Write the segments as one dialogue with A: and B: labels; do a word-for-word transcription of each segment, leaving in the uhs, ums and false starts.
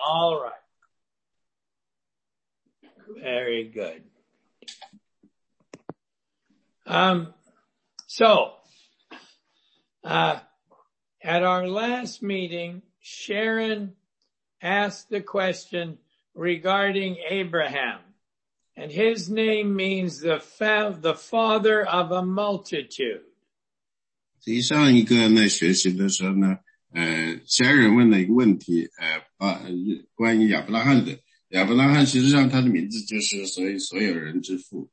A: All right. Very good. Um, so, uh, at our last meeting, Sharon asked the question regarding Abraham, and his name means the fa- the father of a multitude.
B: 实际上一个呢学习的时候呢，呃，家人问了一个问题，呃，啊，关于亚伯拉罕的，亚伯拉罕实际上他的名字就是所以所有人之父。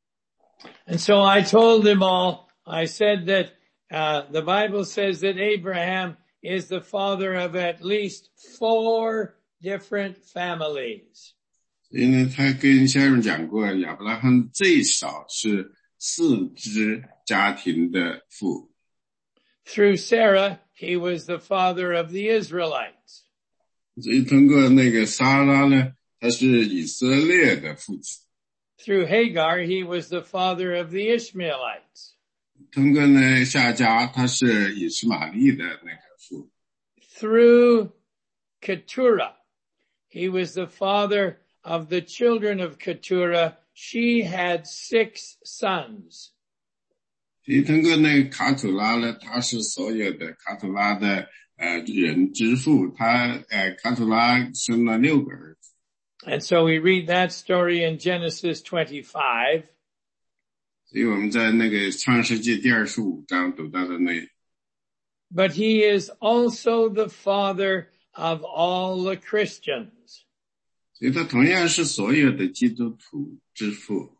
A: And so I told them all, I said that uh, the Bible says that Abraham is the father of at least four different families.
B: 因为他跟家人讲过，亚伯拉罕最少是四支家庭的父。
A: Through Sarah, he was the father of the Israelites.
B: 所以通过那个撒拉呢，他是以色列的父子。
A: Through Hagar, he was the father of the Ishmaelites.
B: 通过呢夏甲，他是以实玛利的那个父。
A: Through Keturah, he was the father of the children of Keturah. She had six sons.
B: 所以通过那个卡土拉呢，他是所有的卡土拉的呃人之父，他呃卡土拉生了六个儿子。
A: And so we read that story in Genesis twenty-five.
B: 所以我们在那个创世纪第二十五章读到的那。
A: But he is also the father of all the Christians.
B: 所以他同样是所有的基督徒之父。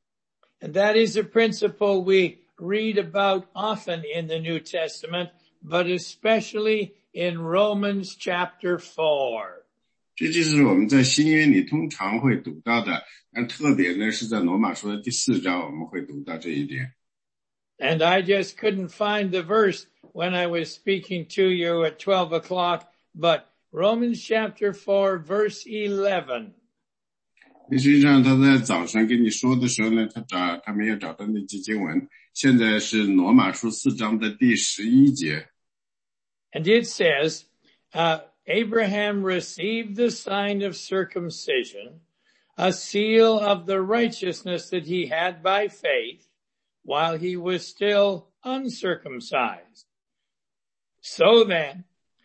A: And that is a principle we read about often in the New Testament, but especially in Romans chapter four.
B: 这就是我们在新约里通常会读到的，但特别呢是在罗马书的第四章我们会读到这一点。
A: And I just couldn't find the verse when I was speaking to you at twelve o'clock, but Romans chapter four, verse eleven.
B: 实际上他在早上跟你说的时候呢，他找他没有找到那节经文，现在是罗马书四章的第十一节。
A: And it says, uh, Abraham received the sign of circumcision, a seal of the righteousness that he had by faith, while he was still uncircumcised. So then,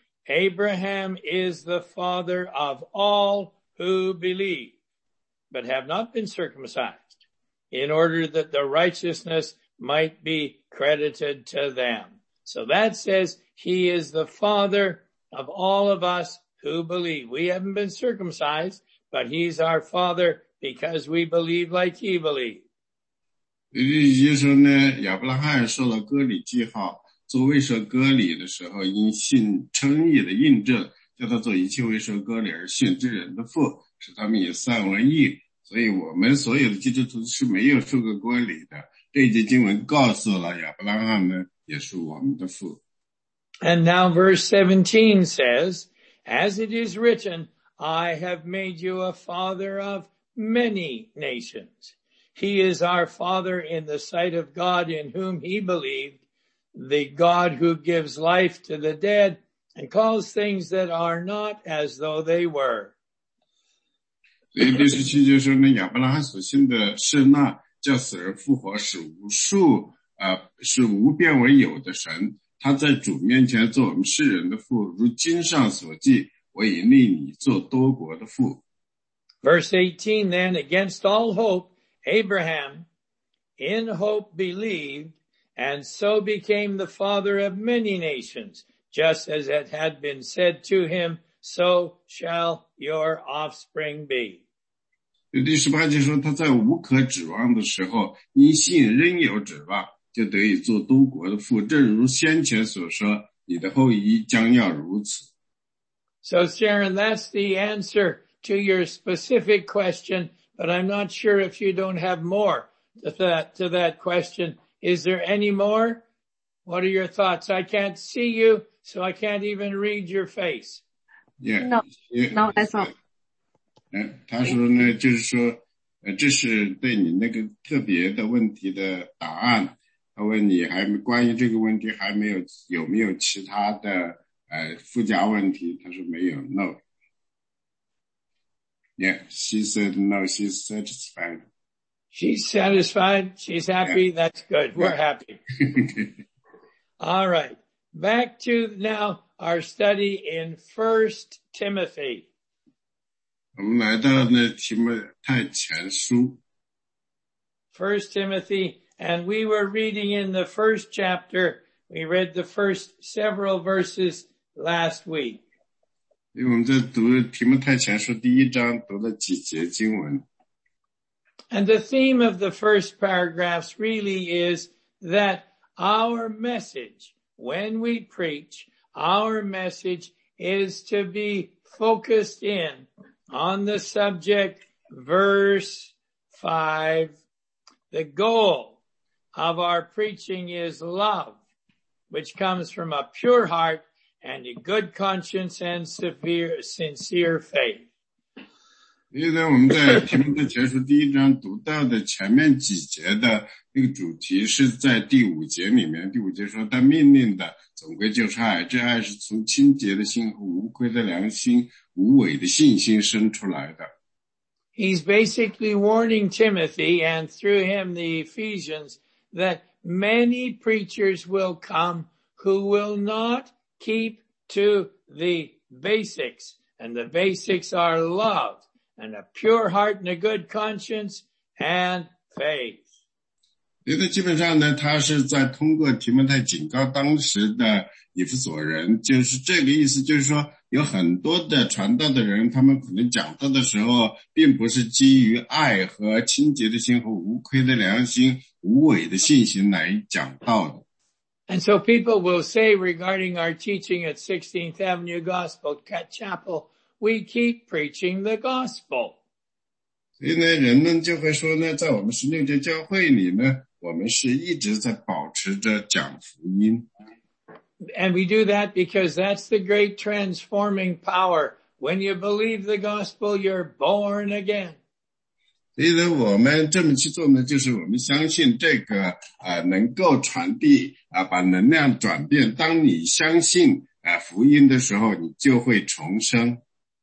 A: Abraham is the father of all who believe, but have not been circumcised, in order that the righteousness might be credited to them. So that says he is the father of all of us who believe. We haven't been circumcised, but he's our father because we believe like he believed.
B: 也就是说呢，亚伯拉罕受了割礼记号，做未受割礼的时候，因信称义的印证，叫他做一切未受割礼而信之人的父，使他们也算为义。所以我们所有的基督徒是没有受过割礼的。这一节经文告诉了亚伯拉罕呢，也是我们的父。
A: And now verse seventeen says, as it is written, I have made you a father of many nations. He is our father in the sight of God in whom he believed, the God who gives life to the dead and calls things that are not as though they were.
B: 所以第十七节说呢，亚伯拉罕所信的是那叫死而复活，使无数呃使无变为有的神。他在主面前做我们世人的父，如经上所记，我已立你做多国的父。
A: Verse eighteen then, against all hope, Abraham in hope believed, and so became the father of many nations, just as it had been said to him, so shall your offspring be.
B: 第十八节说，他在无可指望的时候，因信仍有指望，就得以做多国的父，正如先前所说，你的后裔将要如此。
A: So Sharon, that's the answer to your specific question, but I'm not sure if you don't have more to that, to that question. Is there any more? What are your thoughts? I can't see you, so I can't even read your face.
B: Yeah.
C: No, no, that's all.
B: 嗯，他说呢，就是说，呃，这是对你那个特别的问题的答案。他问你还关于这个问题还没有有没有其他的呃附加问题？他说没有 ，no。 Yeah, she said no, she's satisfied.
A: She's satisfied. She's happy. Yeah. That's good. We're happy. All right. Back to now our study in First Timothy.
B: 我们来到呢提摩太前书。
A: First Timothy, and we were reading in the first chapter. We read the first several verses last week.
B: 因为我们在读提摩太前书第一章读了几节经文。
A: And the theme of the first paragraphs really is that our message, when we preach, our message is to be focused in on the subject, verse five. The goal of our preaching is love, which comes from a pure heart and a good conscience and severe, sincere faith.
B: 因为呢，我们在提摩太前书第一章读到的前面几节的那个主题是在第五节里面。第五节说，但命令的总归就是爱，这爱是从清洁的心和无亏的良心、无伪的信心生出来的。
A: He's basically warning Timothy and through him the Ephesians that many preachers will come who will not keep to the basics. And the basics are love and a pure heart and a good conscience and faith.
B: 因为基本上呢，他是在通过提摩太警告当时的以弗所人，就是这个意思，就是说有很多的传道的人，他们可能讲道的时候并不是基于爱和清洁的心和无亏的良心、无伪的信心来讲道的。
A: And so people will say regarding our teaching at sixteenth Avenue Gospel Chapel, we keep preaching the gospel.
B: 所以呢，人们就会说呢，在我们十六节教会里呢，我们是一直在保持着讲福音。
A: And we do that because that's the great transforming power. When you believe the gospel, you're born again.
B: 所以呢，我们这么去做呢，就是我们相信这个呃能够传递啊、呃，把能量转变。当你相信啊、呃、福音的时候，你就会重生。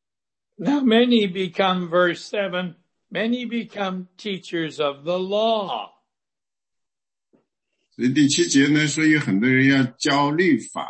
A: Now many become, verse seven, many become teachers of the law.
B: 所以第七节呢，说有很多人要教律法。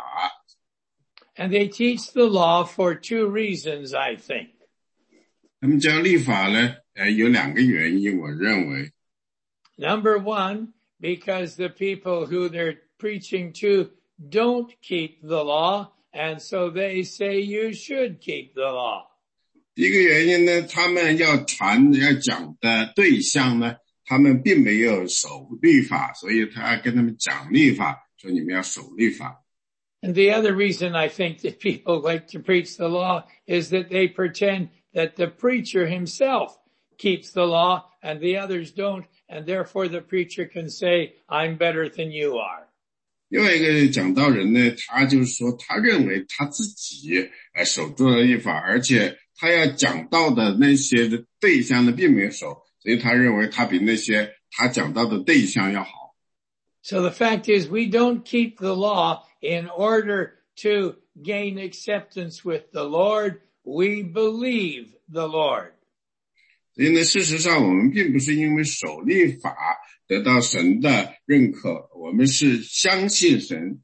A: And they teach the law for two reasons, I think.
B: 他们教律法呢，呃，有两个原因，我认为。
A: Number one, because the people who they're preaching to don't keep the law, and so they say you should keep the law.
B: 第一个原因呢，他们要传要讲的对象呢，他们并没有守律法，所以他跟他们讲律法，说你们要守律法。
A: And the other reason I think that people like to preach the law is that they pretend that the preacher himself keeps the law and the others don't, and therefore the preacher can say, I'm better than you are.
B: 另外一个讲道人呢，他就是说，他认为他自己呃守住了律法，而且他要讲道的那些的对象呢，并没有守，所以他认为他比那些他讲道的对象要好。
A: So the fact is, we don't keep the law in order to gain acceptance with the Lord. We believe the Lord.
B: 所以呢，事实上我们并不是因为守律法得到神的认可，我们是相信神。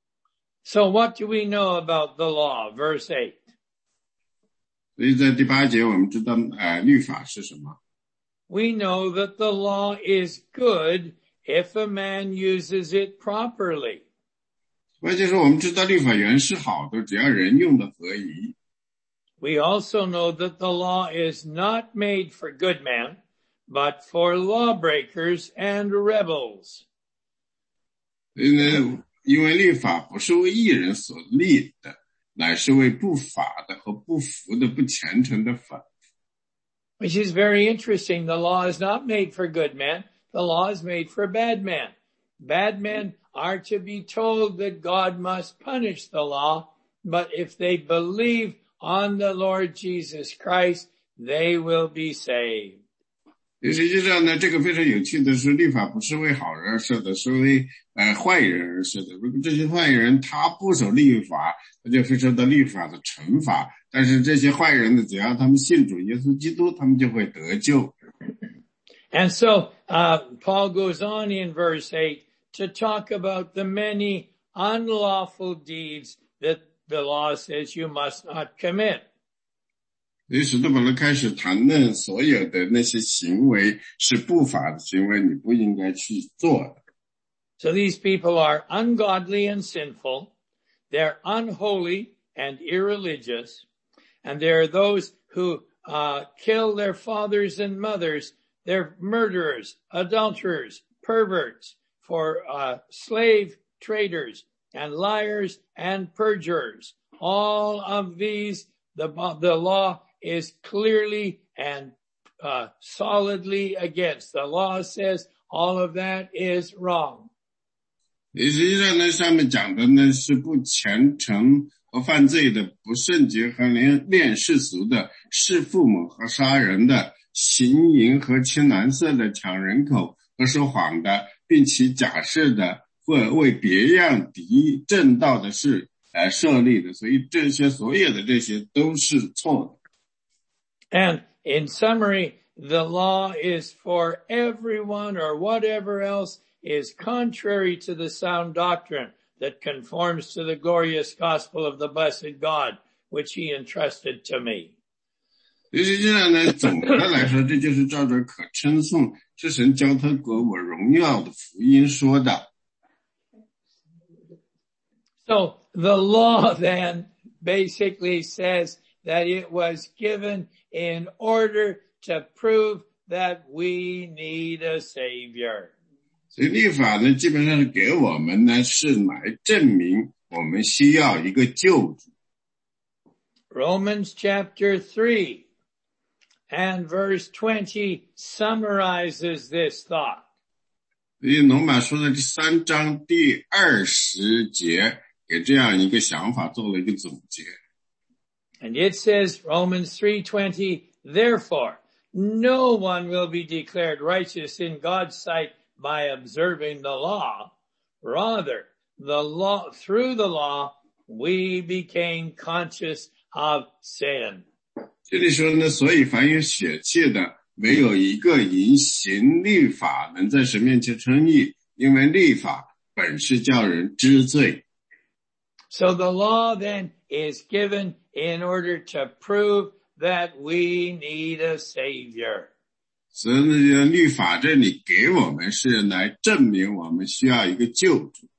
A: So what do we know about the law? Verse eight.
B: 所以在第八节我们知道呃律法是什么。
A: We know that the law is good if a man uses it properly.
B: 所以就是我们知道律法原是好的，只要人用的合宜。
A: We also know that the law is not made for good men, but for lawbreakers and rebels.
B: 所以呢，因为律法不是为义人所立的，乃是为不法的和不服的不虔诚的反。
A: Which is very interesting. The law is not made for good men. The law is made for bad men. Bad men are to be told that God must punish the law, but if they believe on the Lord Jesus Christ, they will be saved.
B: 实际上呢，这个非常有趣的是，律法不是为好人而设的，是为呃坏人而设的。如果这些坏人他不守律法，他就会受到律法的惩罚。但是这些坏人呢，只要他们信主耶稣基督，他们就会得救。
A: And so, uh, Paul goes on in verse eight to talk about the many unlawful deeds that the law says you must not commit.
B: 所以使徒保罗开始谈论所有的那些行为是不法的行为，你不应该去做的。
A: So these people are ungodly and sinful. They're unholy and irreligious. And there are those who uh, kill their fathers and mothers. They're murderers, adulterers, perverts, for uh, slave traders, and liars and perjurers. All of these, the, the law is clearly and uh, solidly against. The law says all of that is wrong.
B: 实际上呢，上面讲的呢是不虔诚和犯罪的、不圣洁和恋恋世俗的、弑父母和杀人的、行淫和青蓝色的、抢人口和说谎的，并其假设的或为别样敌正道的事来设立的。所以这些所有的这些都是错的。
A: And in summary, the law is for everyone or whatever else is contrary to the sound doctrine that conforms to the glorious gospel of the blessed God, which he entrusted to me.
B: 实际上呢，总的来说，这就是照着可称颂是神交托给我荣耀的福音说的。
A: So the law then basically says that it was given in order to prove that we need a savior.
B: 所以律法呢，基本上是给我们呢，是来证明我们需要一个救主。
A: Romans chapter three and verse twenty summarizes this thought.
B: 所以罗马书的第三章第二十节给这样一个想法做了一个总结。
A: And it says, Romans three twenty, therefore, no one will be declared righteous in God's sight by observing the law. Rather, the law, through the law, we became conscious of sin.
B: 这里说呢，所以凡有血气的，没有一个因行律法能在神面前称义，因为律法本是叫人知罪。
A: So the law then is given in order to prove that we need a savior.
B: 所以呢，律法这里给我们是来证明我们需要一个救主。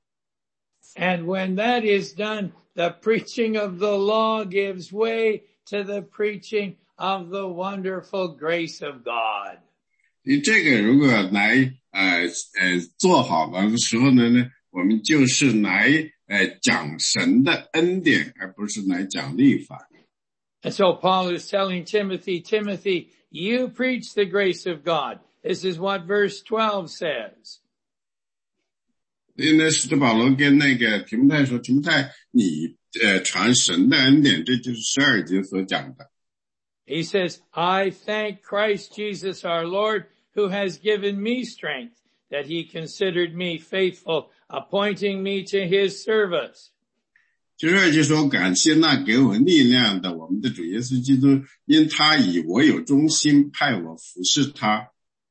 A: And when that is done, the preaching of the law gives way to the preaching of the wonderful grace of God.
B: 你这个如果来呃呃做好了的时候呢，呢我们就是来呃讲神的恩典，而不是来讲律法。
A: And so Paul is telling Timothy, Timothy, you preach the grace of God. This is what verse twelve says.
B: 所以呢，使徒保罗跟那个提摩太说，提摩太，你呃传神的恩典，这就是十二节所讲的。
A: He says, I thank Christ Jesus our Lord, who has given me strength, that he considered me faithful, appointing me to his service.
B: 十二节说，感谢那给我力量的我们的主耶稣基督，因他以我有忠心，派我服侍他。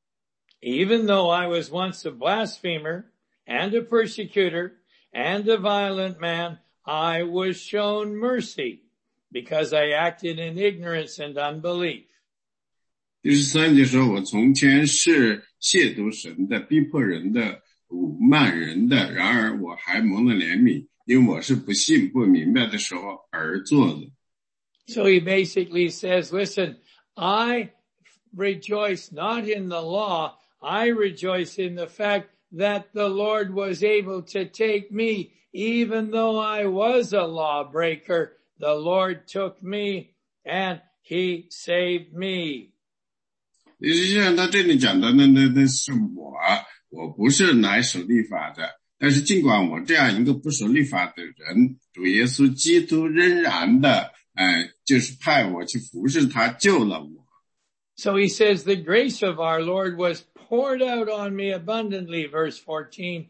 A: Even though I was once a blasphemer and a persecutor and a violent man, I was shown mercy because I acted in ignorance and unbelief.
B: 第十三节说，我从前是亵渎神的、逼迫人的、辱骂人的，然而我还蒙了怜悯，因为我是不信不明白的时候而做的。
A: So he basically says, listen, I rejoice not in the law, I rejoice in the fact that the Lord was able to take me, even though I was a lawbreaker, the Lord took me and he saved me.
B: 实际上他这里讲的呢，那那是我，我不是来守律法的，但是尽管我这样一个不守律法的人，主耶稣基督仍然的，呃，就是派我去服侍他，救了我。
A: So he says, the grace of our Lord was poured out on me abundantly, verse fourteen,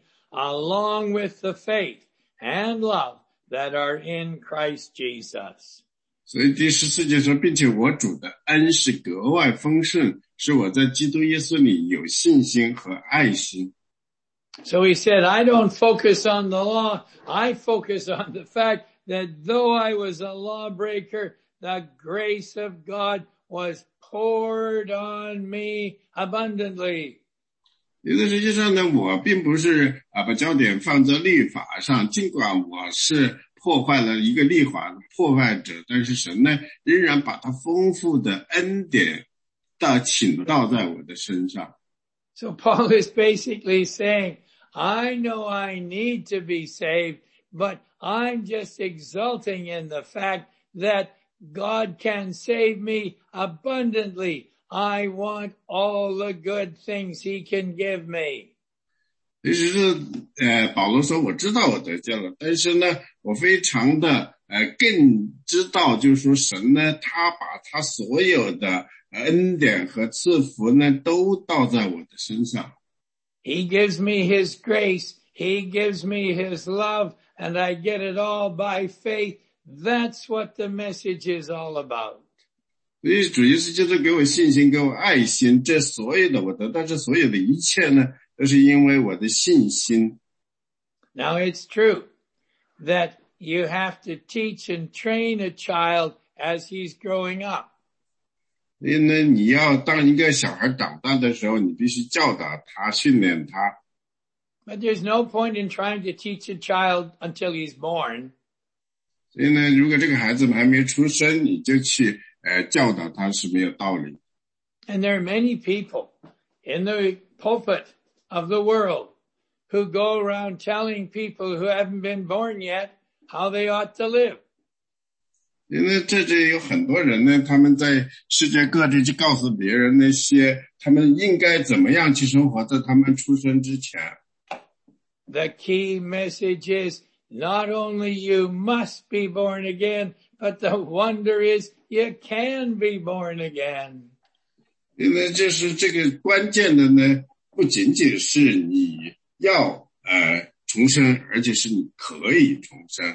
A: along with the faith and love that are in Christ Jesus.
B: 所以第十四节说，并且我主的恩是格外丰盛，是我在基督耶稣里有信心和爱心。
A: So he said, I don't focus on the law. I focus on the fact that though I was a lawbreaker, the grace of God was poured on me abundantly.
B: 因为实际上呢，我并不是啊把焦点放在律法上，尽管我是破坏了一个律法破坏者，但是神呢，仍然把他丰富的恩典的倾倒在我的身上。
A: So Paul is basically saying, I know I need to be saved, but I'm just exulting in the fact that God can save me abundantly. I want all the good things he can give me.
B: 其实是呃保罗说我知道我得救了，但是呢我非常的呃更知道就是说神呢他把他所有的恩典和赐福呢都倒在我的身上。
A: He gives me his grace, he gives me his love, and I get it all by faith. That's what the message is all about.
B: 所以主耶稣就是给我信心，给我爱心，这所有的我得到这所有的一切呢都是因为我的信心。
A: Now it's true that you have to teach and train a child as he's growing up.
B: 所以呢你要当一个小孩长大的时候，你必须教导他，训练他。
A: But there's no point in trying to teach a child until he's born.
B: 所以呢如果这个孩子还没出生，你就去呃教导他是没有道理。
A: And there are many people in the pulpit of the world who go around telling people who haven't been born yet how they ought to live.
B: 因为这里有很多人呢，他们在世界各地去告诉别人那些他们应该怎么样去生活，在他们出生之前。
A: The key message is not only you must be born again, but the wonder is you can be born again.
B: 因为就是这个关键的呢，不仅仅是你要呃重生，而且是你可以重生。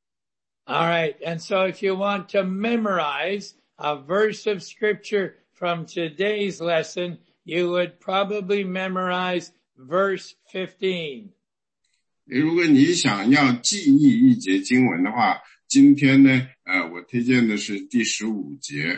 A: All right. And so if you want to memorize a verse of scripture from today's lesson, you would probably memorize verse fifteen.
B: 如果你想要记忆一节经文的话，今天呢呃我推荐的是第十五节。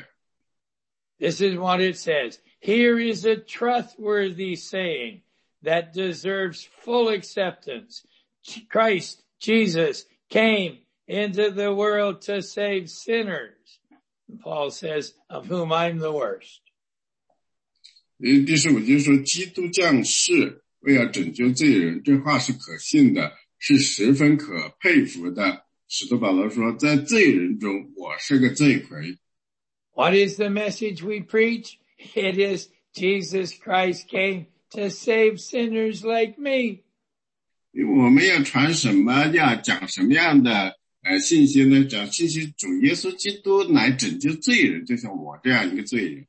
A: This is what it says. Here is a trustworthy saying that deserves full acceptance. Christ Jesus came into the world to save sinners. And Paul says, of whom I'm the worst.
B: 第十五节说，基督降世为要拯救罪人，这话是可信的，是十分可佩服的。使徒保罗说，在罪人中，我是个罪魁。
A: What is the message we preach? It is Jesus Christ came to save sinners like me.
B: 我们要传什么，要讲什么样的呃信息呢？讲信息主耶稣基督来拯救罪人，就像我这样一个罪人。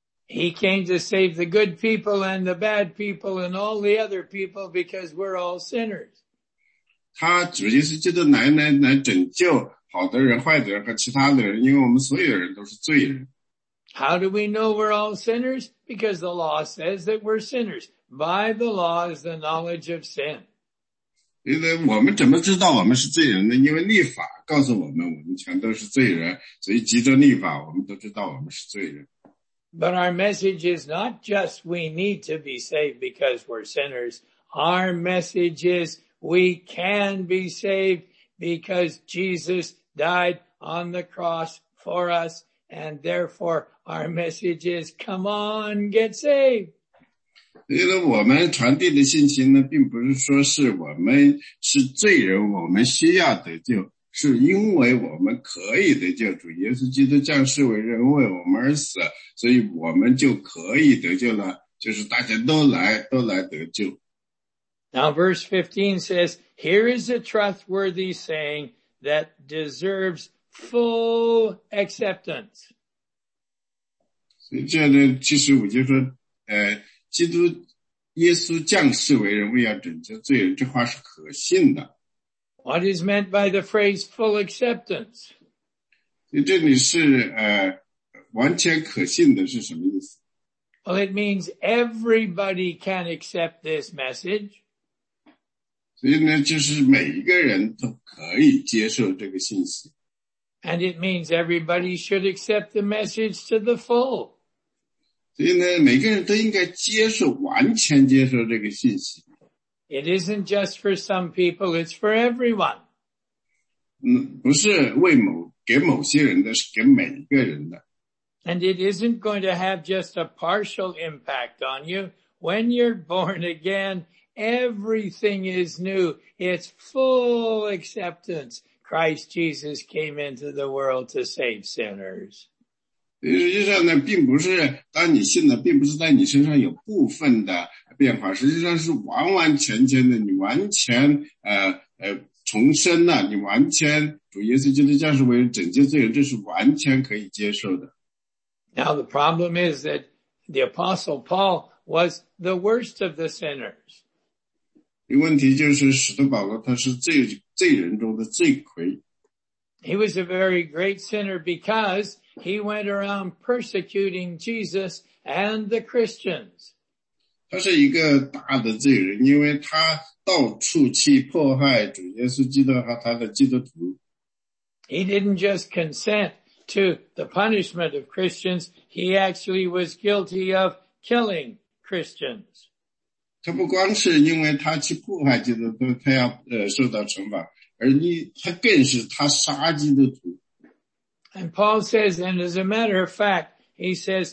A: He came to save the good people and the bad people and all the other people because we're all sinners.
B: 他主耶稣基督来来来拯救好的人、坏的人和其他的人，因为我们所有人都是罪人。
A: How do we know we're all sinners? Because the law says that we're sinners. By the law is the knowledge of sin.
B: 因为我们怎么知道我们是罪人呢？因为律法告诉我们，我们全都是罪人，所以藉着律法，我们都知道我们是罪人。
A: But our message is not just we need to be saved because we're sinners. Our message is we can be saved because Jesus died on the cross for us, and therefore our message is, come on, get saved.
B: 因为我们传递的信息呢，并不是说是我们是罪人，我们需要得救，是因为我们可以得救。主耶稣基督降世为人，为我们而死，所以我们就可以得救了。就是大家都来，都来得救。
A: Now verse fifteen says, here is a trustworthy saying that deserves full acceptance.
B: 所以这呢，其实我就说，呃，基督耶稣降世为人，为要拯救罪人，这话是可信的。
A: What is meant by the phrase full acceptance?
B: 所以这里是呃完全可信的是什么意思？
A: Well, it means everybody can accept this message.
B: 所以呢，就是每一个人都可以接受这个信息。
A: And it means everybody should accept the message to the full.
B: 所以呢，每个人都应该接受，完全接受这个信息。
A: It isn't just for some people, it's for everyone.
B: 嗯，不是为某给某些人的，是给每一个人的。
A: And it isn't going to have just a partial impact on you. When you're born again, everything is new. It's full acceptance. Christ Jesus came into the world to save sinners.
B: 实际上呢，并不是当你信了，并不是在你身上有部分的变化，实际上是完完全全的，你完全呃呃重生了，你完全主耶稣基督降世为人拯救罪人，这是完全可以接受的。
A: Now the problem is that the Apostle Paul was the worst of the sinners.
B: 问题就是使徒保罗他是罪罪人中的罪魁。
A: He was a very great sinner because he went around persecuting Jesus and the Christians.
B: 他是一个大的罪人，因为他到处去迫害主耶稣基督和他的基督徒。
A: He didn't just consent to the punishment of Christians, he actually was guilty of killing Christians.
B: 他不光是因为他去迫害基督徒，他要呃受到惩罚，而你他更是他杀基督徒。
A: And Paul says, and as a matter of fact, he says,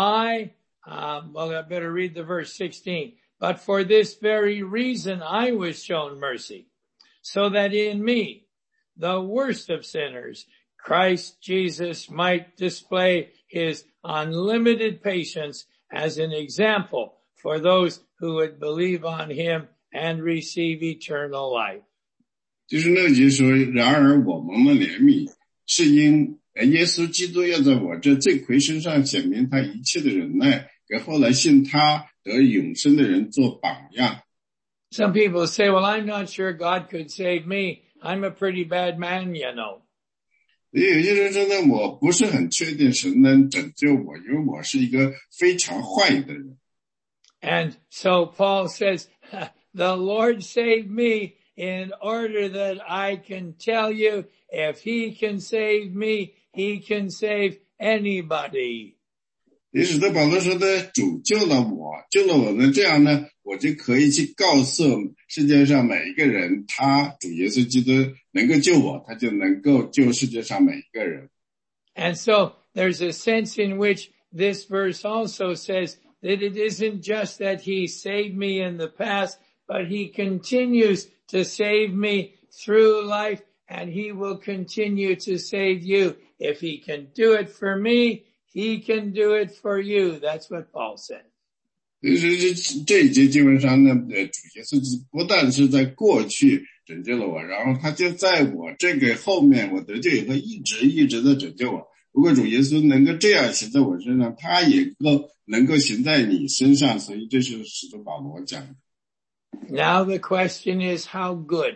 A: I, um, well, I better read the verse sixteen. But for this very reason I was shown mercy, so that in me, the worst of sinners, Christ Jesus might display his unlimited patience as an example for those who would believe on him and receive eternal life.
B: 就是那句说，然而我蒙了怜悯，是因耶稣基督要在我这罪魁身上显明他一切的忍耐，给后来信他得永生的人做榜样。
A: Some people say, well, I'm not sure God could save me. I'm a pretty bad man, you know.
B: 有些人说呢，我不是很确定神能拯救我，因为我是一个非常坏的人。
A: And so Paul says, the Lord saved me in order that I can tell you, if he can save me, he can save anybody.
B: 也使得保罗说的，主救了我，救了我呢，这样呢，我就可以去告诉世界上每一个人，他主耶稣基督能够救我，他就能够救世界上每一个人。
A: And so there's a sense in which this verse also says that it isn't just that he saved me in the past, but he continues to save me through life, and he will continue to save you. If he can do it for me, he can do it for you. That's what Paul said.
B: 就是这一节经文上呢，呃，主耶稣不但是在过去拯救了我，然后他就在我这个后面，我得救以后一直一直的拯救我。如果主耶稣能够这样行在我身上，他也够能够行在你身上，所以这是使徒保罗讲的。
A: Now the question is, how good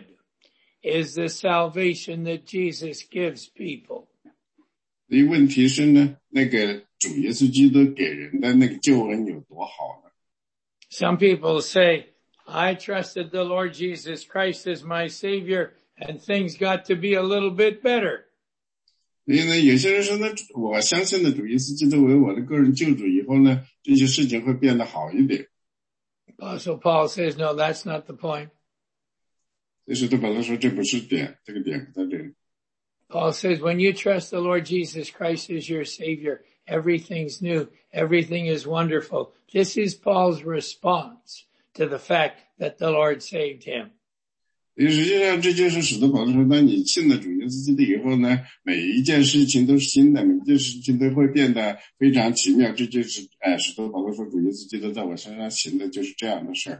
A: is the salvation that Jesus gives people?
B: 所以问题是呢，那个主耶稣基督给人的那个救恩有多好呢？
A: Some people say, I trusted the Lord Jesus Christ as my Savior, and things got to be a little bit better.
B: 所以呢，有些人说呢，我相信了主耶稣基督为我的个人救主以后呢，这些事情会变得好一点。
A: Apostle Paul says, no, that's not the point.
B: 所以使徒保罗说，这不是点，这个点不在这里。
A: Paul says, when you trust the Lord Jesus Christ as your Savior, everything's new. Everything is wonderful. This is Paul's response to the fact that the Lord saved him.
B: 实际上，这就是使徒保罗说，当你信了主耶稣基督以后呢，每一件事情都是新的，每一件事情都会变得非常奇妙。这就是哎，使徒保罗说，主耶稣基督在我身上行的就是这样的事儿。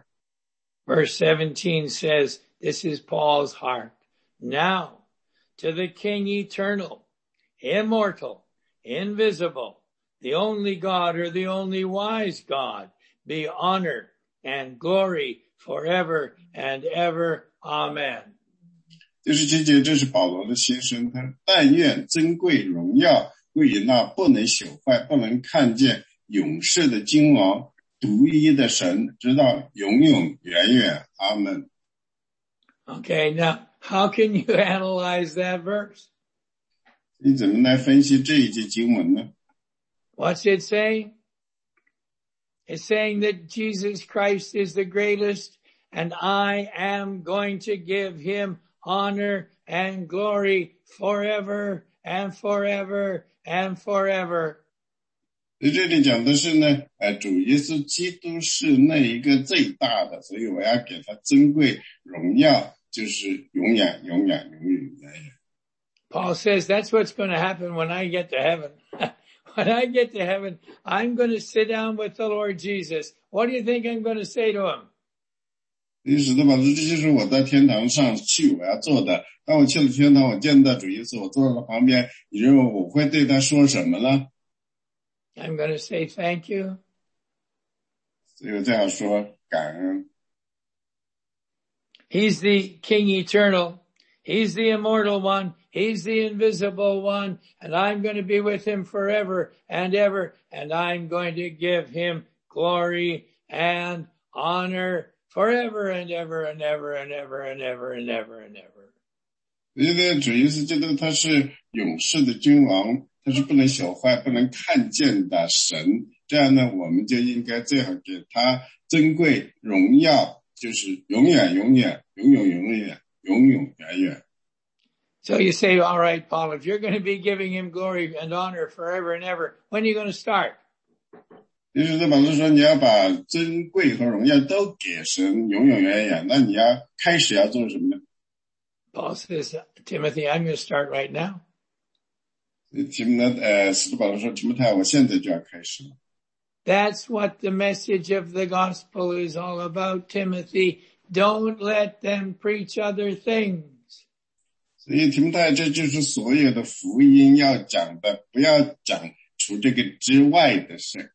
A: Verse seventeen says, this is Paul's heart. Now, to the King eternal, immortal, invisible, the only God or the only wise God, be honor and glory forever and ever. Amen.
B: 第十七节，这是保罗的心声，他但愿珍贵荣耀归于那不能朽坏、不能看见永世的君王，独一的神，直到永永远远。阿门。
A: Okay, now how can you analyze that verse?
B: 你怎么来分析这一节经文呢？
A: What's it saying? It's saying that Jesus Christ is the greatest, and I am going to give him honor and glory forever and forever and forever.
B: 在这里讲的是呢，呃，主耶稣基督是那一个最大的，所以我要给他珍贵荣耀，就是永远永远永永远远。
A: Paul says that's what's going to happen when I get to heaven. When I get to heaven, I'm going to sit down with the Lord Jesus. What do you think I'm going to say to him?
B: 因此的保罗，这就是我在天堂上去我要做的。当我去了天堂，我见到主耶稣，我坐在他旁边，你认为我会对他说什么呢？
A: I'm going to say thank you.
B: 所以我这样说，感恩。
A: He's the King eternal. He's the immortal one. He's the invisible one. And I'm going to be with him forever and ever. And I'm going to give him glory and honor forever and ever and ever and ever and ever and ever and ever.
B: 因为主耶稣基督他是永世的君王，他是不能朽坏、不能看见的神。这样呢，我们就应该最好给他珍贵荣耀，就是永远永远、永永永远、永永远远。
A: So you say, all right, Paul, if you're going to be giving him glory and honor forever and ever, when are you going to start?
B: 于是这保罗说，你要把珍贵和荣耀都给神，永永远远。那你要开始要做什么呢？
A: Paul says, Timothy, I'm going to start right now.
B: 提摩呃，使徒保罗说，提摩太，我现在就要开始了。
A: That's what the message of the gospel is all about, Timothy. Don't let them preach other things.
B: 所以提摩太，这就是所有的福音要讲的，不要讲除这个之外的事。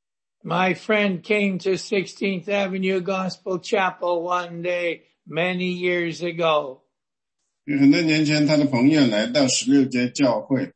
A: My friend came to sixteenth Avenue Gospel Chapel one day many years ago.
B: 很多年前，他的朋友来到十六街教会。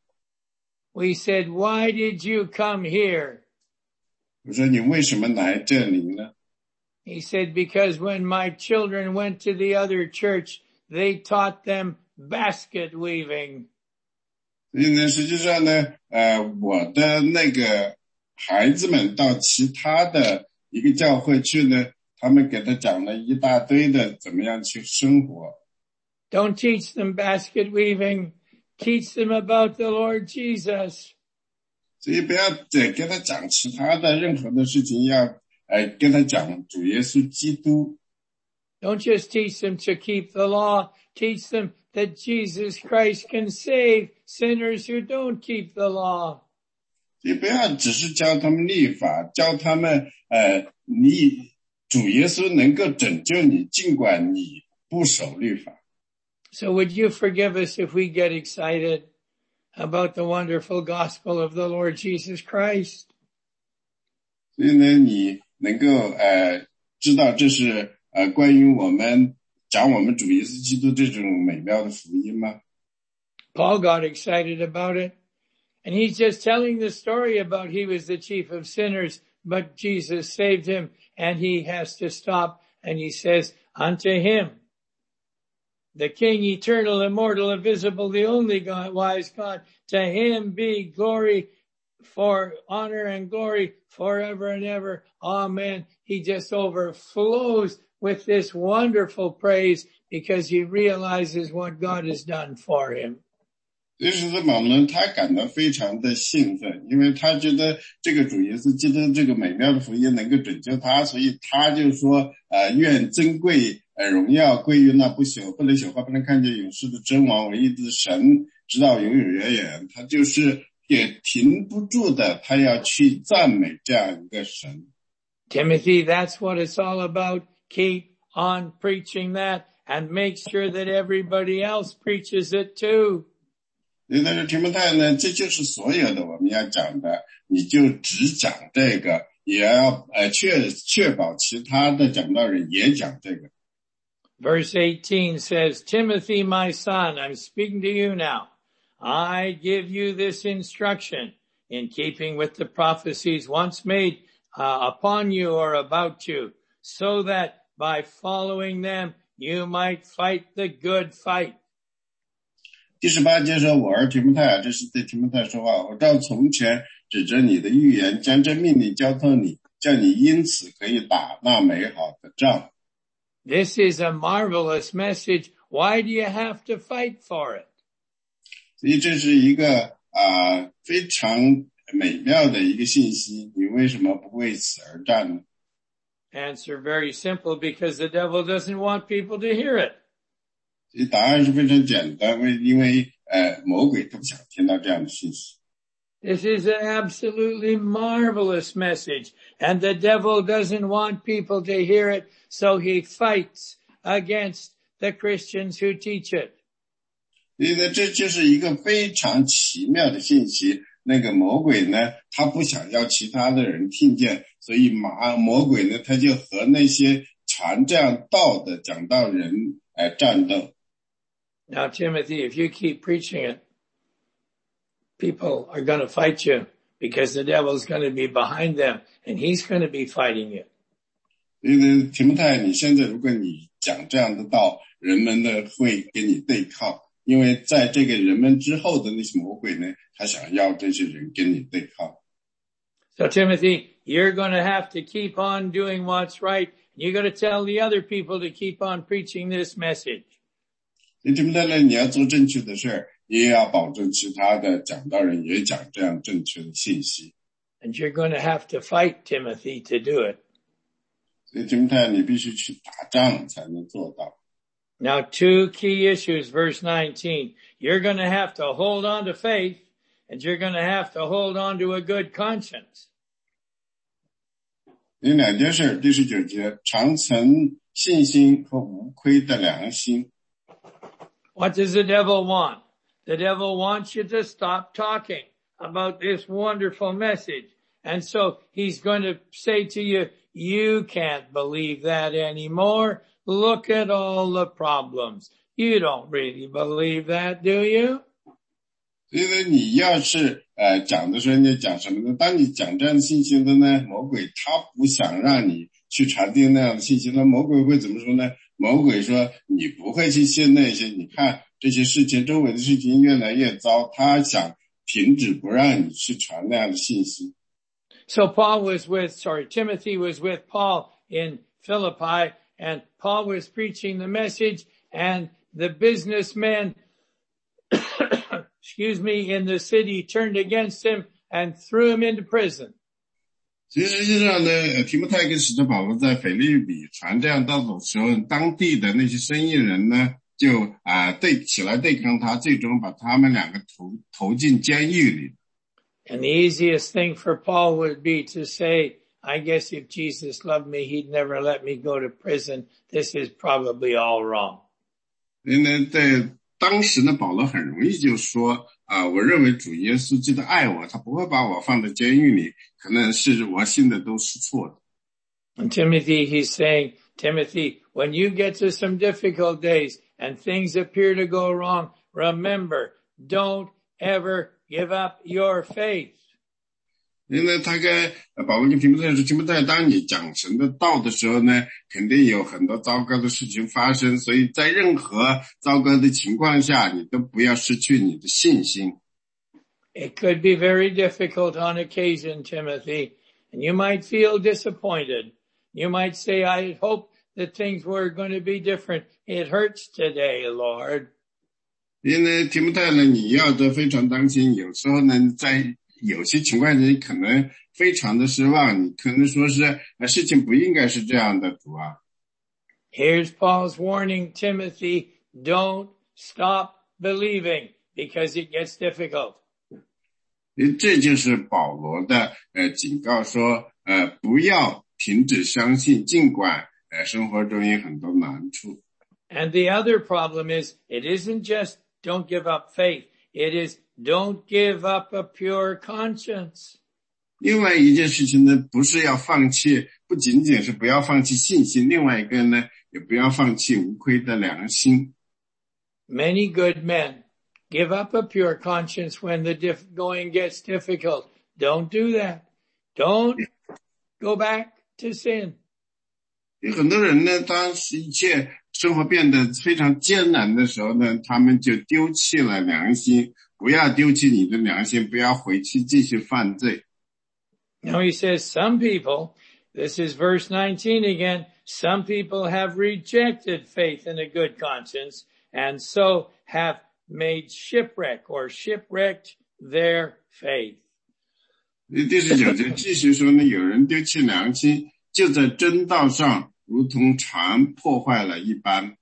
A: We said, why did you come here?
B: 我说，你为什么来这里呢？
A: He said, because when my children went to the other church, they taught them basket weaving.
B: 所以呢，实际上呢，呃，我的那个孩子们到其他的一个教会去呢，他们给他讲了一大堆的怎么样去生活。
A: Don't teach them basket weaving. Teach them about the Lord Jesus.
B: 所以不要再跟他讲其他的任何的事情，要呃跟他讲主耶稣基督。
A: Don't just teach them to keep the law. Teach them that Jesus Christ can save sinners who don't keep the law.
B: 你不要只是教他们律法，教他们呃，你主耶稣能够拯救你，尽管你不守律法。
A: So would you forgive us if we get excited about the wonderful gospel of the Lord Jesus Christ?
B: 所以呢，你能够呃知道这是呃关于我们讲我们主耶稣基督这种美妙的福音吗？
A: Paul got excited about it. And he's just telling the story about he was the chief of sinners, but Jesus saved him and he has to stop. And he says, unto him, the King, eternal, immortal, invisible, the only God, wise God, to him be glory for honor and glory forever and ever. Amen. He just overflows with this wonderful praise because he realizes what God has done for him.
B: 所以使徒保罗他感到非常的兴奋，因为他觉得这个主耶稣基督这个美妙的福音能够拯救他，所以他就说呃愿珍贵呃荣耀归于那不朽不能朽坏不能看见永世的真王唯一的神，直到永永远远。他就是也停不住的，他要去赞美这样一个神。
A: Timothy, that's what it's all about. Keep on preaching that and make sure that everybody else preaches it too.
B: 但是提摩太呢，这就是所有的我们要讲的，你就只讲这个，也要呃确确保其他的讲道人也讲这个。
A: Verse eighteen says, Timothy, my son, I'm speaking to you now. I give you this instruction in keeping with the prophecies once made uh, upon you or about you, so that by following them, you might fight the good fight.
B: 第十八节说，我儿提摩太，这是对提摩太说话，我照从前指着你的预言，将这命令交托你，叫你因此可以打那美好的仗。
A: This is a marvelous message. Why do you have to fight for it?
B: 所以这是一个啊、呃、非常美妙的一个信息，你为什么不为此而战呢？
A: Answer very simple, because the devil doesn't want people to hear it.
B: 所以答案是非常简单，为因为呃魔鬼他不想听到这样的信息。
A: This is an absolutely marvelous message, and the devil doesn't want people to hear it, so he fights against the Christians who teach it.
B: 所以呢，这就是一个非常奇妙的信息。那个魔鬼呢，他不想要其他的人听见，所以马魔鬼呢，他就和那些传这样道的讲道人来战斗。
A: Now, Timothy, if you keep preaching it, people are going to fight you because the devil's going to be behind them and he's going to be fighting you.
B: 所以呢，提摩太，你现在如果你讲这样的道，人们呢会跟你对抗，因为在这个人们之后的那些魔鬼呢，他想要这些人跟你对抗。
A: So, Timothy, you're going to have to keep on doing what's right. You're going to tell the other people to keep on preaching this message.
B: 所以提摩太呢，你要做正确的事儿，也要保证其他的讲道人也讲这样正确的信息。
A: And you're going to have to fight, Timothy, to do it.
B: 所以提摩太，你必须去打仗才能做到。
A: Now, two key issues, verse nineteen. You're going to have to hold on to faith, and you're going to have to hold on to a good conscience.
B: 有两件事，第十九节，常存信心和无亏的良心。
A: What does the devil want? The devil wants you to stop talking about this wonderful message. And so he's going to say to you, you can't believe that anymore. Look at all the problems. You don't really believe that, do you?
B: 所以呢，你要是呃讲的时候，你讲什么呢？当你讲这样的信息的呢，魔鬼他不想让你去传递那样的信息，那魔鬼会怎么说呢？魔鬼说你不会去信那些，你看这些事情，周围的事情越来越糟，他想停止不让你去传那样的信息。
A: So Paul was with, sorry, Timothy was with Paul in Philippi, and Paul was preaching the message, and the businessmen, excuse me, in the city turned against him and threw him into prison.
B: 其实实际上呢，提摩太跟使徒保罗在腓立比传这样道的时候，当地的那些生意人呢，就啊、呃、对起来对抗他，最终把他们两个投投进监狱里。
A: And the easiest thing for Paul would be to say, I guess if Jesus loved me, he'd never let me go to prison. This is probably all wrong.
B: 所以呢，在当时呢，保罗很容易就说啊、呃，我认为主耶稣基督爱我，他不会把我放在监狱里，可能是我信的都是错的。
A: And Timothy, he's saying, Timothy, when you get to some difficult days and things appear to go wrong, remember, don't ever give up your faith.
B: 因为他跟保罗跟提摩太说，提摩太，当你讲神的道的时候呢，肯定有很多糟糕的事情发生，所以在任何糟糕的情况下，你都不要失去你的信心。
A: It could be very difficult on occasion, Timothy, and you might feel disappointed. You might say, I hope that things were going to be different. It hurts today, Lord.
B: 因为提摩太呢，你要的非常当心，有时候呢，在有些情况下你可能非常的失望，你可能说是事情不应该是这样的，主啊。
A: Here's Paul's warning, Timothy, don't stop believing because it gets difficult.
B: 这就是保罗的呃警告说，呃不要停止相信，尽管呃生活中有很多难处。
A: And the other problem is, it isn't just don't give up faith. it is don't give up a pure conscience.
B: 另外一件事情呢，不是要放弃，不仅仅是不要放弃信心，另外一个呢，也不要放弃无愧的良心。
A: Many good men give up a pure conscience when the diff- going gets difficult. Don't do that. Don't go back to sin.
B: 有很多人呢，当一切生活变得非常艰难的时候呢，他们就丢弃了良心。不要丢弃你的良心，不要回去继续犯罪。
A: Now he says some people, this is verse nineteen again, some people have rejected faith in a good conscience and so have made shipwreck or shipwrecked their faith.
B: 第十九节继续说呢，有人丢弃良心，就在真道上如同船破坏了一般。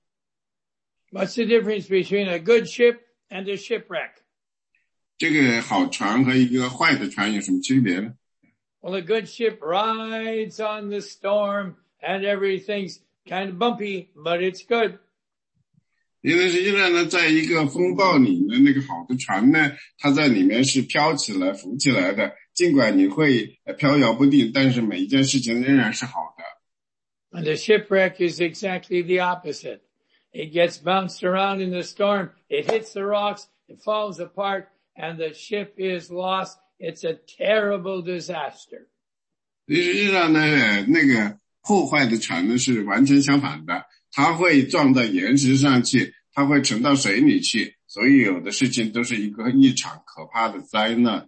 A: What's the difference between a good ship and a shipwreck?
B: 这个好船和一个坏的船有什么区别呢？
A: Well, a good ship rides on the storm and everything's kind of bumpy, but it's good.
B: 因为实际上呢，在一个风暴里面，那个好的船呢，它在里面是飘起来、浮起来的。尽管你会飘摇不定，但是每一件事情仍然是好的。
A: And the shipwreck is exactly the opposite. It gets bounced around in the storm. It hits the rocks. It falls apart, and the ship is lost. It's a terrible disaster.
B: 实际上呢，那个破坏的船呢是完全相反的，它会撞到岩石上去，它会沉到水里去，所以有的事情都是一个一场可怕的灾难。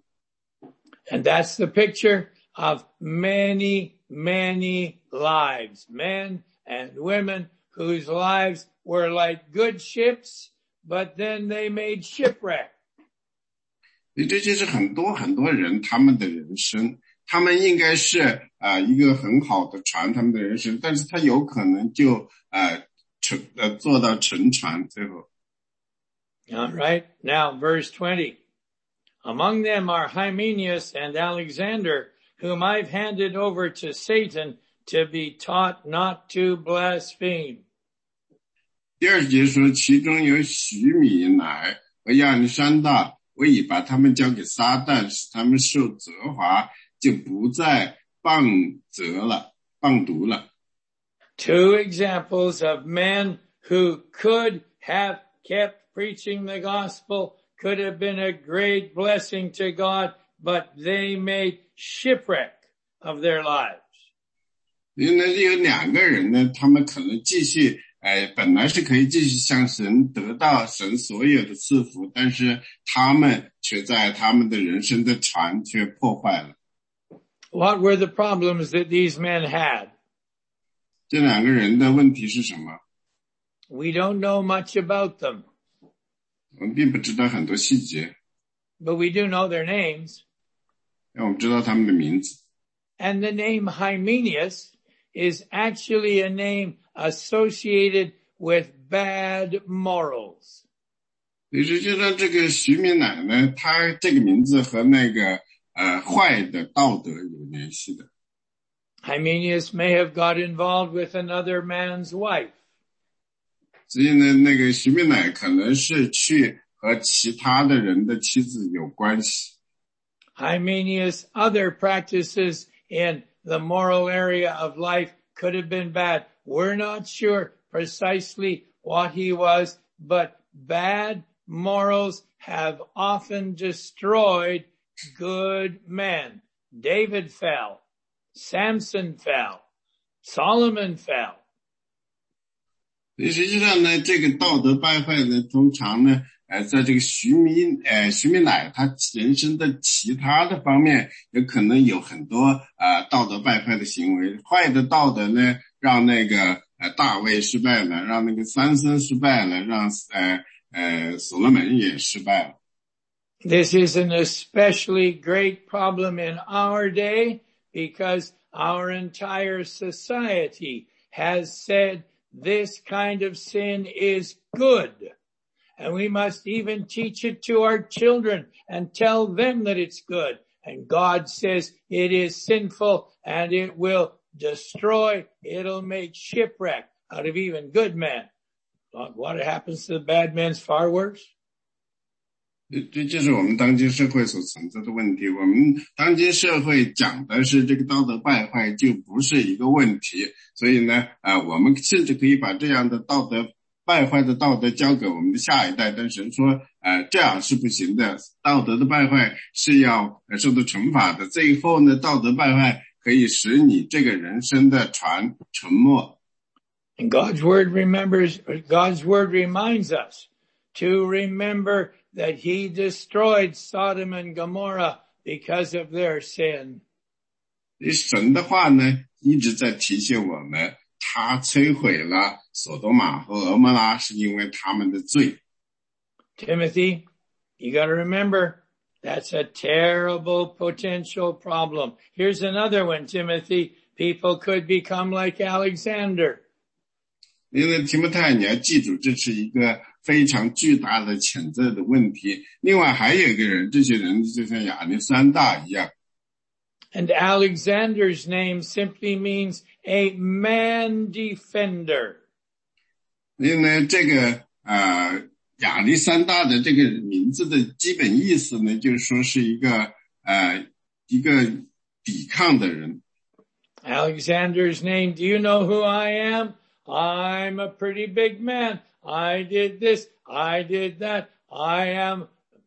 A: And that's the picture of many, many lives, men and women whose lives were like good ships, but then they made shipwreck.
B: 这就是很多很多人他们的人生，他们应该是啊、呃、一个很好的船，他们的人生，但是他有可能就呃沉呃坐到沉船最后。
A: All right. Now, verse twenty. Among them are Hymenaeus and Alexander, whom I've handed over to Satan to be taught not to blaspheme.
B: 第二节说，其中有许米乃和亚历山大，我已把他们交给撒旦，使他们受责罚，就不再谤责了，谤读了。
A: Two examples of men who could have kept preaching the gospel, could have been a great blessing to God, but they made shipwreck of their lives.
B: 因为有两个人呢，他们可能继续呃，本来是可以继续向神得到神所有的赐福，但是他们却在他们的人生的船却破坏了。
A: What were the problems that these men had?
B: 这两个人的问题是什么？
A: We don't know much about them.
B: 我们并不知道很多细节。
A: But we do know their names.
B: 但我们知道他们的名字。
A: And the name Hymenaeus is actually a name associated with bad morals.
B: 实际上这个徐明乃呢，他这个名字和那个呃坏的道德有联系的。
A: Hymenaeus may have got involved with another man's wife.
B: 所以呢，那个徐明乃可能是去和其他的人的妻子有关系。
A: Hymenaeus' other practices in the moral area of life could have been bad. We're not sure precisely what he was, but bad morals have often destroyed good men. David fell. Samson fell. Solomon fell.
B: 实际上呢，这个道德败坏呢，通常呢，呃，在这个徐明，呃，徐明乃他人生的其他的方面，有可能有很多呃道德败坏的行为。坏的道德呢，让那个呃大卫失败了，让那个三森失败了，让呃呃所罗门也失败了。
A: This is an especially great problem in our day because our entire society has said this kind of sin is good. And we must even teach it to our children and tell them that it's good. And God says it is sinful and it will destroy, it'll make shipwreck out of even good men. What happens to the bad men's far worse.
B: 这就是我们当今社会所存在的问题。我们当今社会讲的是这个道德败坏就不是一个问题，所以呢，呃，我们甚至可以把这样的道德败坏的道德交给我们的下一代，但神说，呃，这样是不行的，道德的败坏是要受到惩罚的。最后呢，道德败坏可以使你这个人生的船沉没。
A: And God's word remembers, God's word reminds us to remember that he destroyed Sodom and Gomorrah because of their sin.
B: 神的话呢，一直在提醒我们，他摧毁了索多玛和俄摩拉是因为他们的罪。
A: Timothy, you got to remember, that's a terrible potential problem. Here's another one, Timothy. People could become like Alexander.
B: 因为提摩太，你要记住，这是一个非常巨大的谴责的问题。另外还有一个人，这些人就像亚历山大一样。
A: And Alexander's name simply means a man defender.
B: 因为这个呃亚历山大的这个名字的基本意思呢，就是说是一个呃一个抵抗的人。
A: Alexander's name, do you know who I am? I'm a pretty big man. I did this. I did that. I am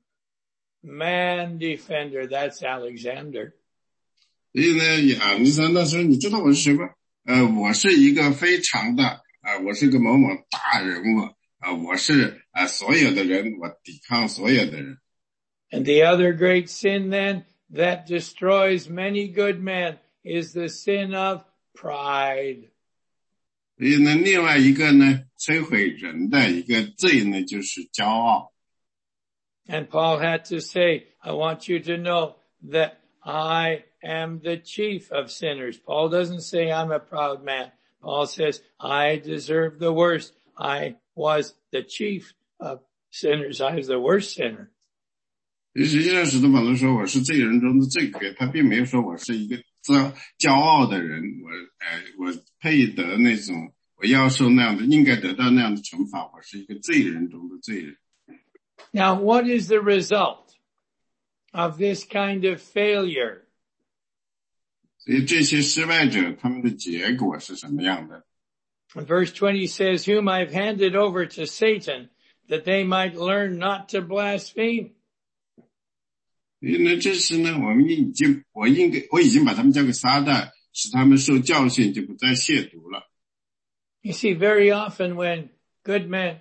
A: man defender. That's Alexander.
B: 所以呢，亚历山大说：“你知道我是谁吗？呃，我是一个非常的啊、呃，我是个某某大人物啊、呃，我是啊、呃、所有的人，我抵抗所有的人。”
A: And the other great sin then that destroys many good men is the sin of pride.
B: 所以呢，另外一个呢，摧毁人的一个罪呢，就是骄傲。
A: And Paul had to say, I want you to know that I am the chief of sinners. Paul doesn't say I'm a proud man. Paul says, I deserve the worst. I was the chief of sinners. I was the worst sinner.
B: 实际上使徒保罗说我是罪人中的罪魁，他并没有说我是一个骄骄傲的人，我呃我配得那种我要受那样的应该得到那样的惩罚，我是一个罪人中的罪人。
A: Now, what is the result of this kind of failure?
B: 所以这些失败者他们的结果是什么样的？
A: Verse twenty says, whom I've handed over to Satan, that they might learn not to blaspheme.
B: 所以呢，这是呢，我们已经，我应该，我已经把他们交给撒旦，使他们受教训，就不再亵渎了。
A: You see, very often when good men,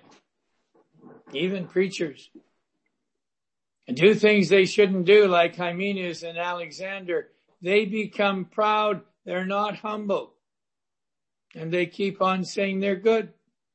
A: even preachers, do things they shouldn't do, like Hymenaeus and Alexander, they become proud, they're not humble, and they keep on saying they're good.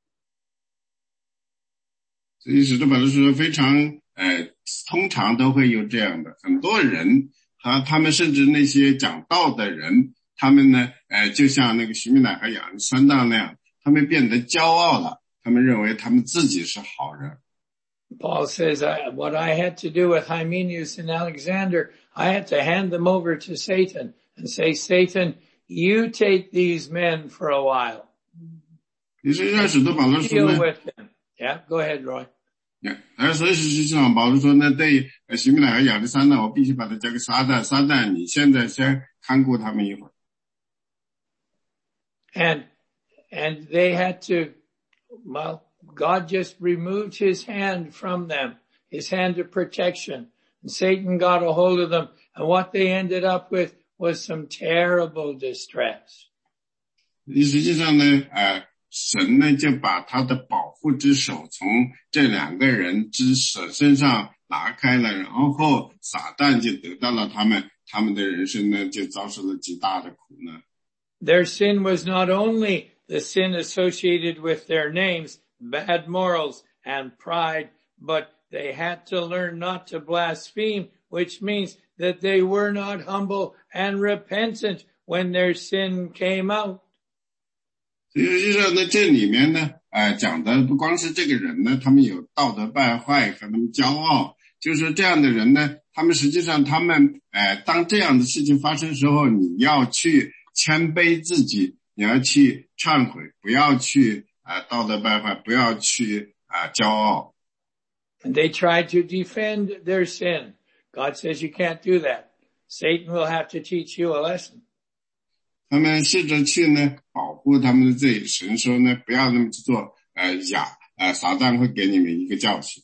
B: 所以使徒保罗说非常呃，通常都会有这样的很多人，他他们甚至那些讲道的人，他们呢，呃，就像那个徐明乃和亚历山大那样，他们变得骄傲了，他们认为他们自己是好人。
A: Paul says, I, what I had to do with Hymenaeus and Alexander, I had to hand them over to Satan and say, Satan, you take these men for a while.
B: 你是认识的保罗说
A: Deal
B: 呢
A: with them. Yeah, go ahead, Roy.
B: 而所以实际上保罗说呢，对徐明乃和亚历山大，我必须把他交给撒旦，撒旦你现在先看顾他们一会儿。
A: And, and they had to, well, God just removed his hand from them, his hand of protection. And Satan got a hold of them. And what they ended up with was some terrible distress.
B: 实际上呢，呃，神呢就把他的保护之手从这两个人之手身上拿开了，然后撒旦就得到了他们，他们的人生呢就遭受了极大的苦难。
A: Their sin was not only the sin associated with their names, bad morals and pride, but they had to learn not to blaspheme, which means that they were not humble and repentant when their sin came out.
B: 实际上呢，这里面呢，呃，讲的不光是这个人呢，他们有道德败坏和他们骄傲，就是这样的人呢，他们实际上他们，呃，当这样的事情发生的时候，你要去谦卑自己，你要去忏悔，不要去啊、呃、道德败坏，不要去啊、呃、骄傲。
A: And they tried to defend their sin. God says you can't do that. Satan will have to teach you a lesson.
B: 他们试着去呢保护他们的罪，神说呢不要那么去做，呃亚呃撒旦会给你们一个教训。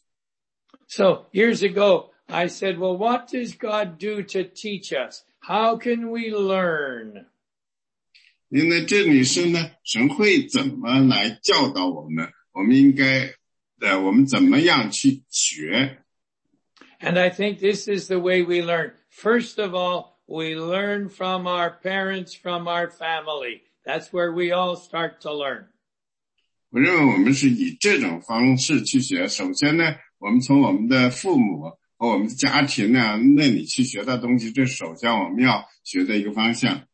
A: So years ago, I said, well, what does God do to teach us? How can we learn?
B: 因为这里是呢，神会怎么来教导我们？我们应该，呃，我们怎么样去学？
A: And I think this is the way we learn. First of all, we learn from our parents, from our family. That's where we all start to learn.
B: 我认为我们是以这种方式去学。首先呢，我们从我们的父母和我们的家庭呢那里去学到东西，这是首先我们要学的一个方向。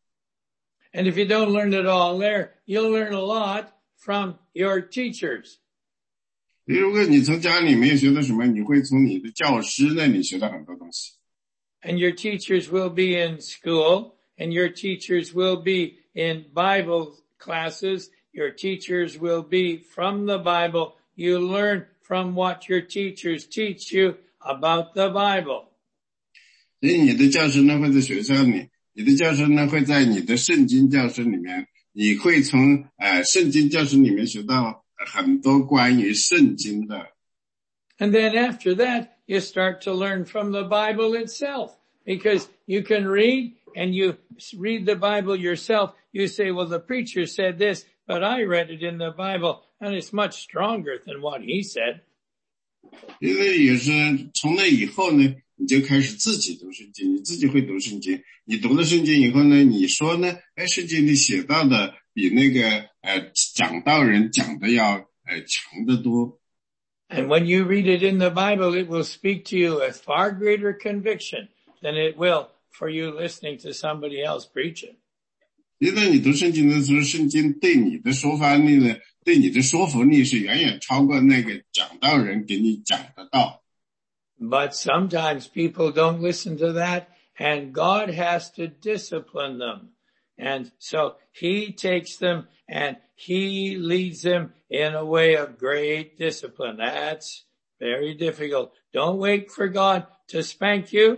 A: And if you don't learn it all there, you'll learn a lot from your teachers.
B: 如果你从家里没有学到什么，你会从你的教师那里学到很多东西。
A: And your teachers will be in school, and your teachers will be in Bible classes. Your teachers will be from the Bible. You learn from what your teachers teach you about the Bible.
B: 所以你的教师呢会在学校里，你的教师呢会在你的圣经教室里面，你会从呃圣经教室里面学到很多关于圣经的。
A: And then after that, you start to learn from the Bible itself, because you can read and you read the Bible yourself. You say, well, the preacher said this, but I read it in the Bible and it's much stronger than what he said.
B: 因为也是从那以后呢，你就开始自己读圣经，你自己会读圣经。你读了圣经以后呢，你说呢，哎，圣经里写到的比那个呃讲道人讲的要呃强得多。
A: And when you read it in the Bible, it will speak to you with far greater conviction than it will for you listening to somebody else preaching.
B: 因为你读圣经的时候，圣经对你的说法力呢，对你的说服力是远远超过那个讲道人给你讲的道。
A: But sometimes people don't listen to that, and God has to discipline them. And so he takes them and he leads them in a way of great discipline. That's very difficult. Don't wait for God to spank you.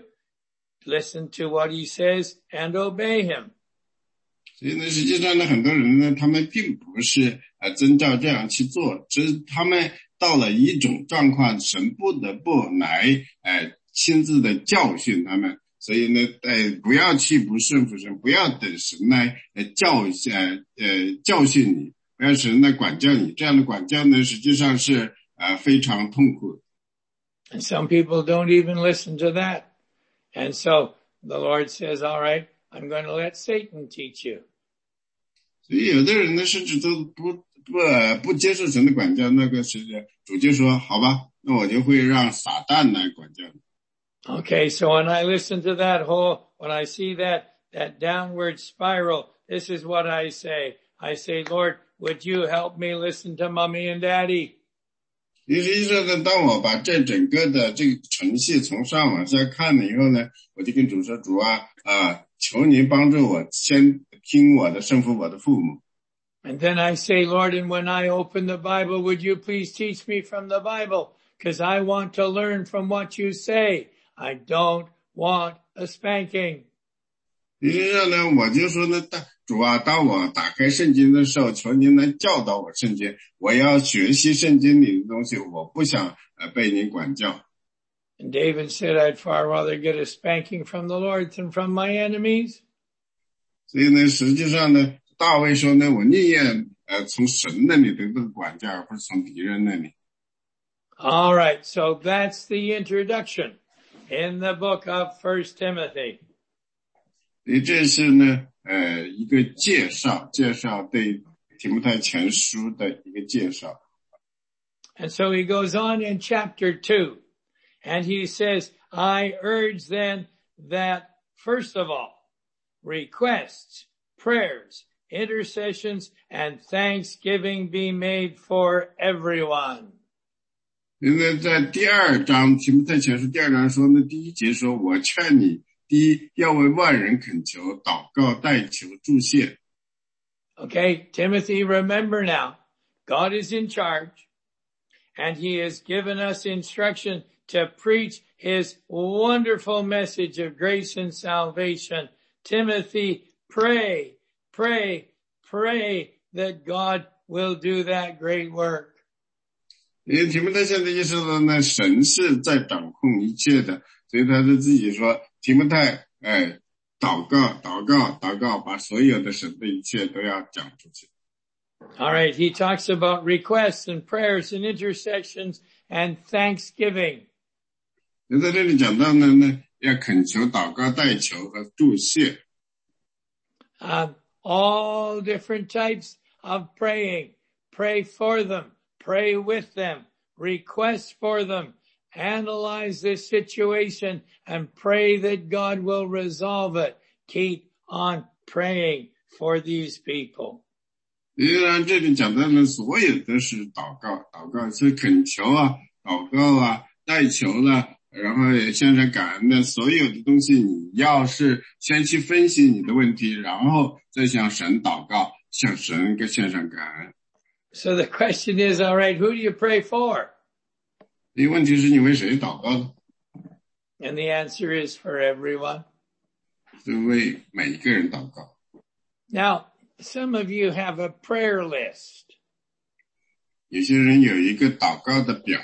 A: Listen to what he says and obey him.
B: 所以呢，实际上呢，很多人呢，他们并不是呃遵照这样去做，只是他们到了一种状况，神不得不来呃亲自的教训他们。所以呢，呃，不要去不顺服神，不要等神来呃教呃呃教训你，不要神来管教你。这样的管教呢，实际上是呃非常痛苦。
A: And some people don't even listen to that. And so the Lord says, all right, I'm going to let Satan teach you.
B: 所以有的人呢，甚至都不不不接受神的管教，那个是主就说，好吧，那我就会让撒旦来管教你。
A: Okay, so when I listen to that whole, when I see that, that downward spiral, this is what I say. I say, Lord, would you help me listen to mommy and daddy?
B: 实际上呢，当我把这整个的这个程序从上往下看了以后呢，我就跟主说，主啊，啊，求您帮助我先听我的，胜服我的父母。
A: And then I say, Lord, and when I open the Bible, would you please teach me from the Bible? Because I want to learn from what you say. I don't want a spanking.
B: 实际上呢，我就说呢，主啊，当我打开圣经的时候，求您来教导我圣经，我要学习圣经里的东西，我不想呃被您管教。
A: And David said, I'd far rather get a spanking from the Lord than from my enemies.
B: 所以呢，实际上呢，大卫说呢，我宁愿呃从神那里得到管教，而不是从敌人那里。
A: All right, so that's the introduction in the book of First Timothy.
B: 所以这是呢，呃，一个介绍，介绍对提摩太前书的一个介绍。
A: And so he goes on in chapter two, and he says, I urge then that, first of all, requests, prayers, intercessions, and thanksgiving be made for everyone.
B: 因为在第二章提摩太前书第二章说呢，第一节说，我劝你，第一要为万人恳求、祷告、代求、祝谢。
A: Okay, Timothy, remember now, God is in charge, and he has given us instruction to preach his wonderful message of grace and salvation. Timothy, pray, pray, pray that God will do that great work.
B: 因为提摩太现在意识到呢，神是在掌控一切的，所以他就自己说，提摩太，哎，祷告，祷告，祷告，把所有的神的一切都要讲出去。
A: All right, he talks about requests and prayers and intercessions and thanksgiving.
B: 那在这里讲到呢，呢要恳求、祷告、代求和祝谢。
A: Uh, all different types of praying. Pray for them. Pray with them, request for them, analyze this situation, and pray that God will resolve it. Keep on praying for these people.
B: 虽然这里讲到的所有都是祷告，祷告是恳求啊，祷告啊，代求啦，然后也献上感恩的，所有的东西你要是先去分析你的问题，然后再向神祷告，向神给献上感恩。
A: So the question is, all right, who do you pray for?
B: 第一个问题是你为谁祷告呢？
A: And the answer is for everyone.
B: 是为每一个人祷告。
A: Now, some of you have a prayer list.
B: 有些人有一个祷告的表。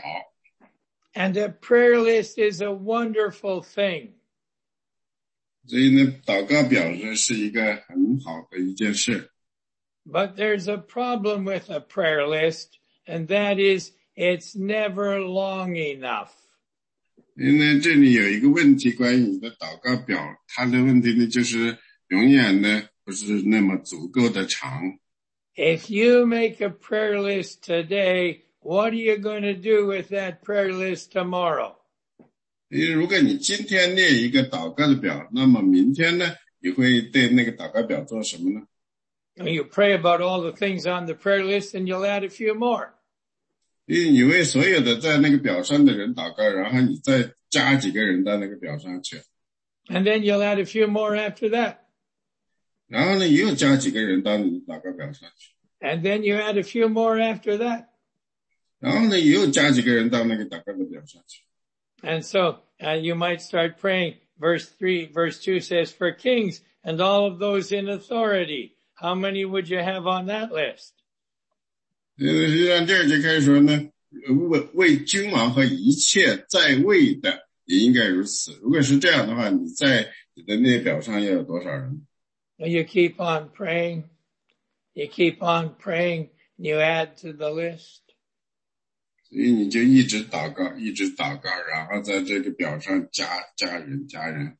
A: And a prayer list is a wonderful thing.
B: 所以呢，祷告表呢是一个很好的一件事。
A: But there's a problem with a prayer list, and that is it's never long enough.
B: 因为这里有一个问题，关于你的祷告表，它的问题呢就是永远呢不是那么足够的长。
A: If you make a prayer list today, what are you going to do with that prayer list tomorrow?
B: 因为如果你今天列一个祷告的表，那么明天呢，你会对那个祷告表做什么呢？
A: You pray about all the things on the prayer list and you'll add a few more.
B: 因为你为所有的在那个表上的人祷告，然后你再加几个人到那个表上去。
A: And then you'll add a few more after that.
B: 然后呢，又加几个人到你的祷告表上去。
A: And then you add a few more after that.
B: 然后呢，又加几个人到那个祷告的表上去。
A: And so uh, you might start praying. Verse three, verse two says, for kings and all of those in authority. How many would you have on that list?
B: 呃，实际上这儿就开始说呢，为为君王和一切在位的也应该如此。如果是这样的话，你在你的列表上要有多少人？
A: You keep on praying. You keep on praying. You add to the list.
B: 所以你就一直祷告，一直祷告，然后在这个表上加加人加人。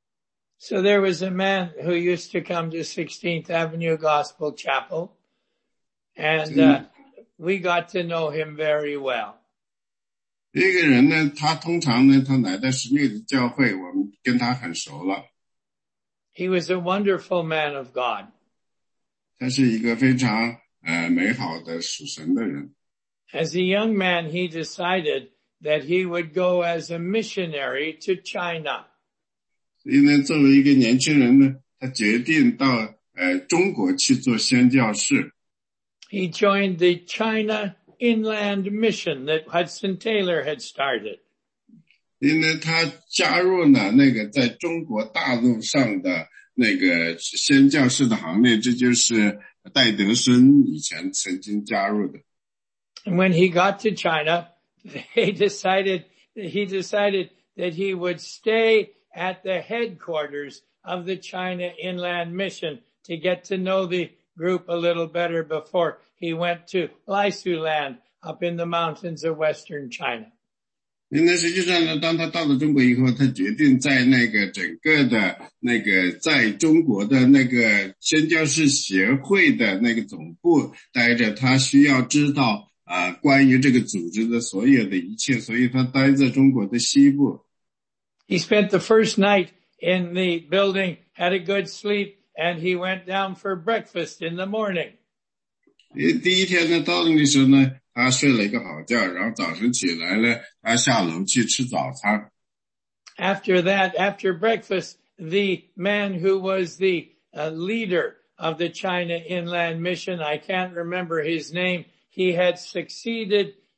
A: So there was a man who used to come to sixteenth Avenue Gospel Chapel, and uh, we got to know him very well.
B: 这个人呢，他通常呢，他来到十六的教会，我们跟他很熟了。
A: He was a wonderful man of God.
B: 他是一个非常呃美好的属神的人。
A: As a young man, he decided that he would go as a missionary to China.
B: 所以呢，作为一个年轻人呢，他决定到呃中国去做宣教士。
A: He joined the China Inland Mission that Hudson Taylor had started.
B: 所以呢，他加入了那个在中国大陆上的那个宣教士的行列，这就是戴德生以前曾经加入的。
A: And when he got to China, they decided, he decided that he would stay at the headquarters of the China Inland Mission to get to know the group a little better before he went to Laisuland up in the mountains of western China.
B: 因为实际上呢，当他到了中国以后，他决定在那个整个的那个在中国的那个宣教士协会的那个总部待着，他需要知道啊、呃、关于这个组织的所有的一切，所以他待在中国的西部。
A: He spent the first night in the building, had a good sleep, and he went down for breakfast in the morning.
B: 第一天呢，到那的时候呢，他睡了一个好觉，然后早晨起来呢，他下楼去吃早餐。
A: After that, after breakfast, the man who was the uh, leader of the China Inland Mission, I can't remember his name, he had succeeded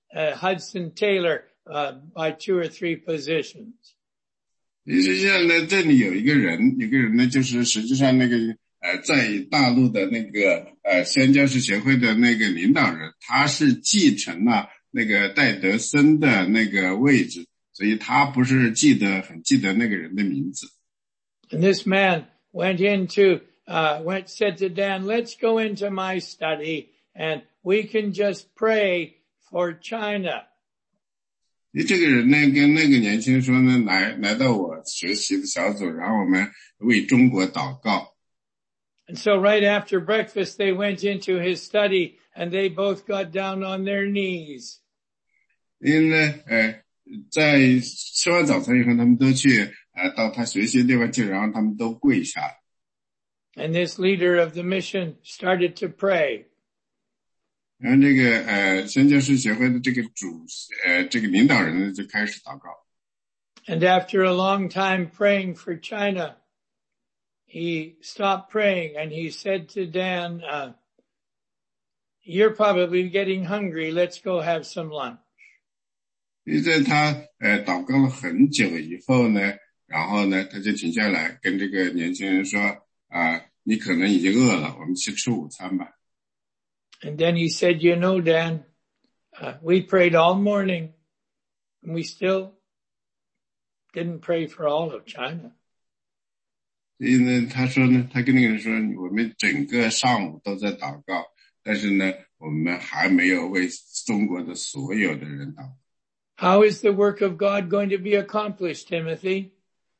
A: uh, Hudson Taylor uh, by two or three positions.
B: 实际上呢，这里有一个人，有个人呢，就是实际上那个呃，在大陆的那个呃宣教士协会的那个领导人，他是继承了那个戴德森的那个位置，所以他不是记得很记得那个人的名字。
A: And this man went into, uh, went, said to Dan, let's go into my study and we can just pray for China.
B: 这个人呢，跟那个年轻人说呢，来来到我学习的小组，然后我们为中国祷告。
A: And so right after breakfast, they went into his study and they both got down on their knees.
B: 因为呢，呃，在吃完早餐以后，他们都去呃到他学习的地方去，然后他们都跪下。
A: And this leader of the mission started to pray.
B: 然后这个呃宣教士协会的这个主呃这个领导人呢就开始祷告。
A: And after a long time praying for China, he stopped praying and he said to Dan, uh, you're probably getting hungry. Let's go have some lunch.
B: 在他呃祷告了很久以后呢，然后呢他就停下来跟这个年轻人说啊、呃，你可能已经饿了，我们去吃午餐吧。
A: And then he said, you know, Dan, uh, we prayed all morning and we still didn't pray for all of China.
B: 所以呢，他说呢，他跟那个人说，我们整个上午都在祷告，但是呢，我们还没有为中国的所有的人祷告。
A: How is the work of God going to be accomplished, Timothy?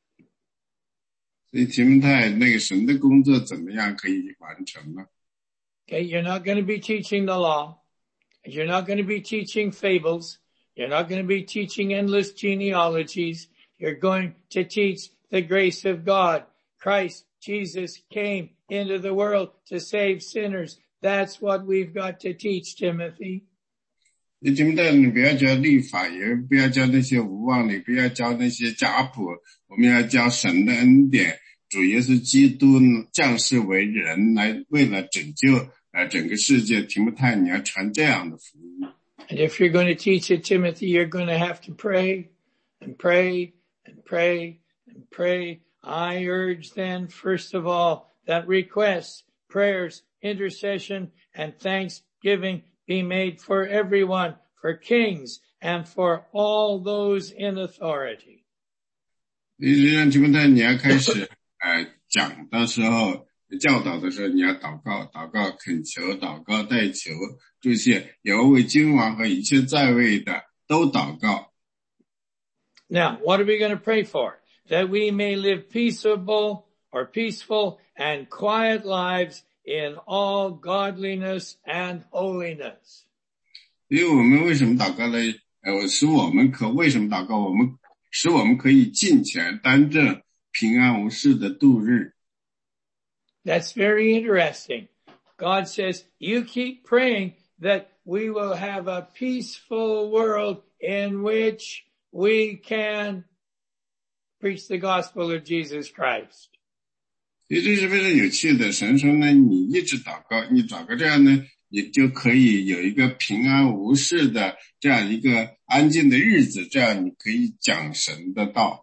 B: 所以提摩太，那个神的工作怎么样可以完成呢？
A: Okay, you're not going to be teaching the law. You're not going to be teaching fables. You're not going to be teaching endless genealogies. You're going to teach the grace of God. Christ Jesus came into the world to save sinners. That's what we've got to teach, Timothy.
B: 你提摩太，你不要教律法，也不要教那些无望理，不要教那些家谱，我们要教神的恩典。主耶稣基督降世为人，来为了拯救呃整个世界。提摩太，你要传这样的福音。
A: And if you're going to teach it, Timothy, you're going to have to pray and pray and pray and pray. I urge then, first of all, that requests, prayers, intercession, and thanksgiving be made for everyone, for kings, and for all those in authority.
B: 你让提摩太，你要开始呃讲的时候，教导的时候，你要祷告，祷告恳求，祷告代求，这些也要为君王和一切在位的都祷告。
A: Now, what are we going to pray for? That we may live peaceable or peaceful and quiet lives in all godliness and holiness.
B: 因为我们为什么祷告呢？呃，使我们可为什么祷告？我们使我们可以敬虔、端正、平安无事的度日。
A: That's very interesting. God says, you keep praying that we will have a peaceful world in which we can preach the gospel of Jesus Christ.
B: 所以这是非常有趣的。神说呢，你一直祷告，你祷告这样呢，你就可以有一个平安无事的这样一个安静的日子，这样你可以讲神的道。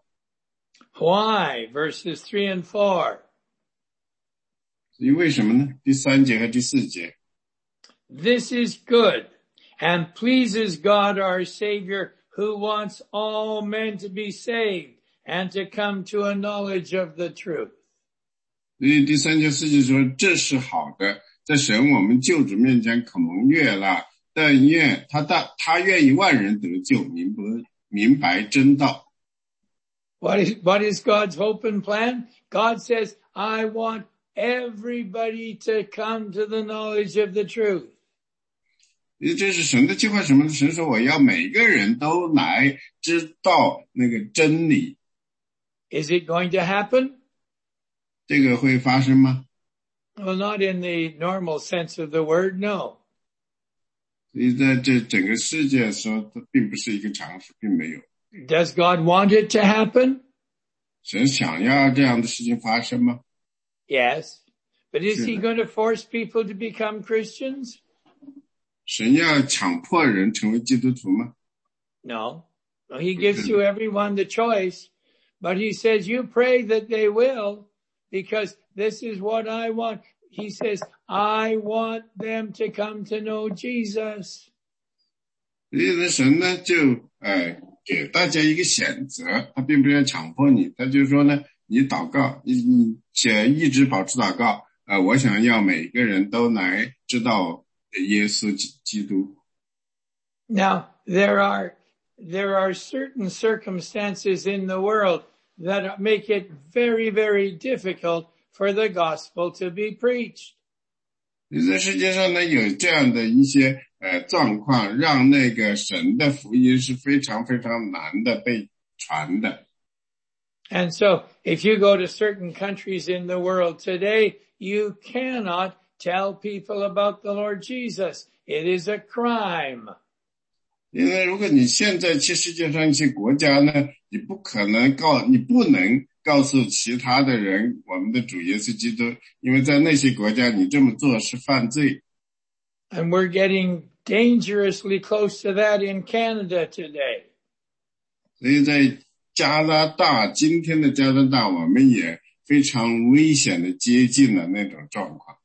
A: Why? Verses three and four.
B: 所以为什么呢？第三节和第四节。
A: This is good and pleases God our Savior, who wants all men to be saved and to come to a knowledge of the truth.
B: 所以第三节四节说，这是好的，在神我们救主面前可蒙悦了，但愿他大他愿意万人得救，明白明白真道。
A: What is, what is God's hope and plan? God says, I want everybody to come to the knowledge of the truth.
B: 这是神的计划，什么？神说我要每个人都来知道那个真理。
A: Is it going to happen?
B: 这个会发生吗？
A: Well, not in the normal sense of the word, no.
B: 所以在这整个世界说，它并不是一个常识，并没有。
A: Does God want it to happen?
B: 神想要这样的事情发生吗？
A: Yes. But is he
B: 是的。
A: going to force people to become Christians?
B: 神要强迫人成为基督徒吗？
A: No. No, he gives to everyone the choice, but he says, you pray that they will, because this is what I want. He says, I want them to come to know Jesus.
B: 所以呢，神呢就呃给大家一个选择，他并不是要强迫你，他就说呢，你祷告，你你且一直保持祷告，呃，我想要每个人都来知道耶稣基督。
A: Now, there are there are certain circumstances in the world that make it very, very difficult for the gospel to be preached.
B: 在世界上呢，有这样的一些呃状况，让那个神的福音是非常非常难的被传的。
A: And so, if you go to certain countries in the world today, you cannot tell people about the Lord Jesus. It is a crime.
B: 因为如果你现在去世界上一些国家呢，你不可能告，你不能告诉其他的人我们的主耶稣基督，因为在那些国家你这么做是犯罪。
A: And we're getting dangerously close to that in Canada today.
B: 所以在加拿大，今天的加拿大，我们也非常危险的接近了那种状况。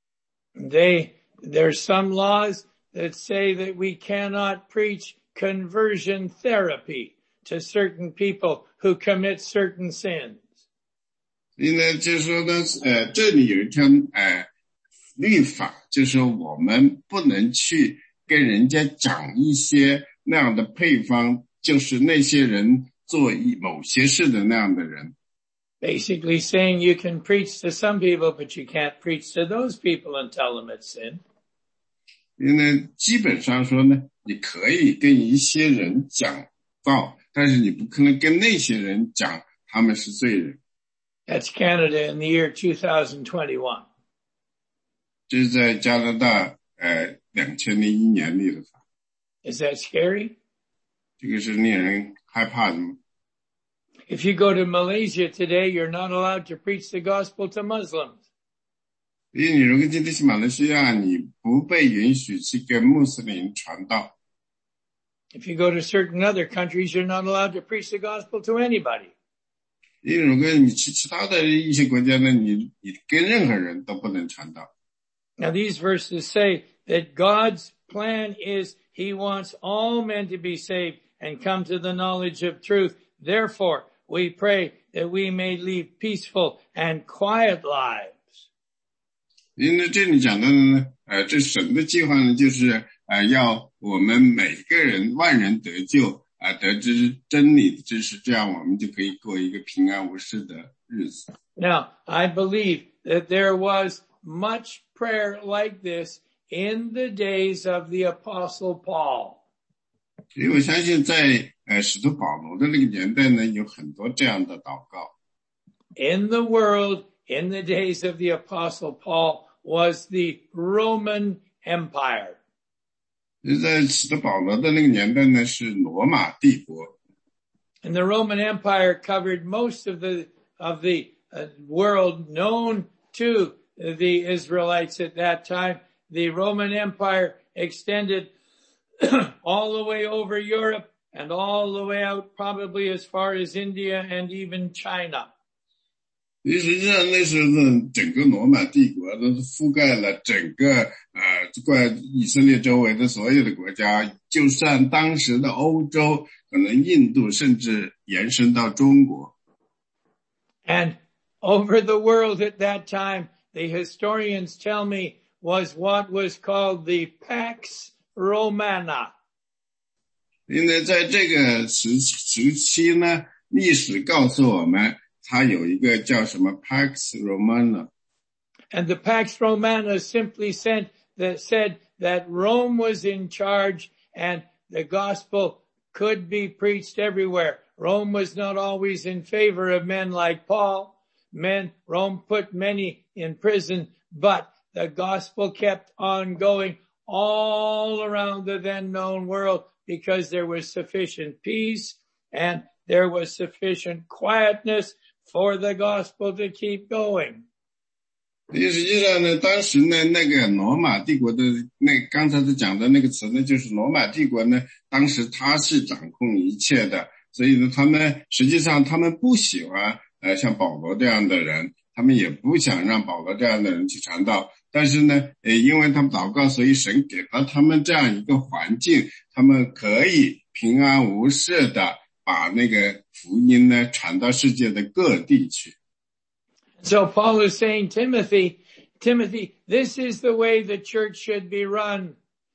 A: They, there's some laws that say that we cannot preach conversion therapy to certain people who commit certain sins.
B: 所以呢，就是说呢，呃，这里有一条呃律法，就是说我们不能去跟人家讲一些那样的配方，就是那些人做某些事的那样的人。
A: Basically saying you can preach to some people, but you can't preach to those people and tell them it's sin.
B: 因为基本上说呢，你可以跟一些人讲道，但是你不可能跟那些人讲他们是罪人。
A: That's Canada in the year two thousand twenty-one.
B: 这是在加拿大呃两千零一年立的法。
A: Is that scary?
B: 这个是令人害怕的吗？
A: If you go to Malaysia today, you're not allowed to preach the gospel to Muslims.
B: 因为你如果今天去马来西亚，你不被允许去跟穆斯林传道。
A: If you go to certain other countries, you're not allowed to preach the gospel to anybody.
B: 因为如果你去其他的一些国家呢，你你跟任何人都不能传道。
A: Now these verses say that God's plan is He wants all men to be saved and come to the knowledge of truth. Therefore, we pray that we may live peaceful and quiet lives.
B: 因为这里讲到的呢，呃，这神的计划呢，就是呃，要我们每个人万人得救啊、呃，得知真理的知识，这样我们就可以过一个平安无事的日子。
A: Now, I believe that there was much prayer like this in the days of the Apostle Paul.
B: 所以我相信在呃使徒保罗的那个年代呢，有很多这样的祷告。
A: In the world, in the days of the Apostle Paul, was the Roman Empire.
B: 在使徒保罗的那个年代呢，是罗马帝国。
A: And the Roman Empire covered most of the of the uh, world known to the Israelites at that time. The Roman Empire extended all the way over Europe and all the way out probably as far as India and even China.
B: 实际上那时候呢，整个罗马帝国都是覆盖了整个呃怪以色列周围的所有的国家，就算当时的欧洲，可能印度甚至延伸到中国。
A: And over the world at that time, the historians tell me, was what was called the Pax Romana.
B: 因为在这个时时期呢，历史告诉我们，它有一个叫什么 Pax Romana。
A: And the Pax Romana simply said that, said that Rome was in charge and the gospel could be preached everywhere. Rome was not always in favor of men like Paul. Men, Rome put many in prison, but the gospel kept on going all around the then known world because there was sufficient peace and there was sufficient quietness for the gospel to keep going.
B: 因为实际上呢，当时呢，那个罗马帝国的那刚才他讲的那个词呢，就是罗马帝国呢，当时他是掌控一切的，所以呢，他们实际上他们不喜欢呃像保罗这样的人，他们也不想让保罗这样的人去传道，但是呢，呃，因为他们祷告，所以神给了他们这样一个环境，他们可以平安无事的把那个福音呢传到世界的各地去。
A: So Paul is saying, Timothy, Timothy, this is the way the church should be run.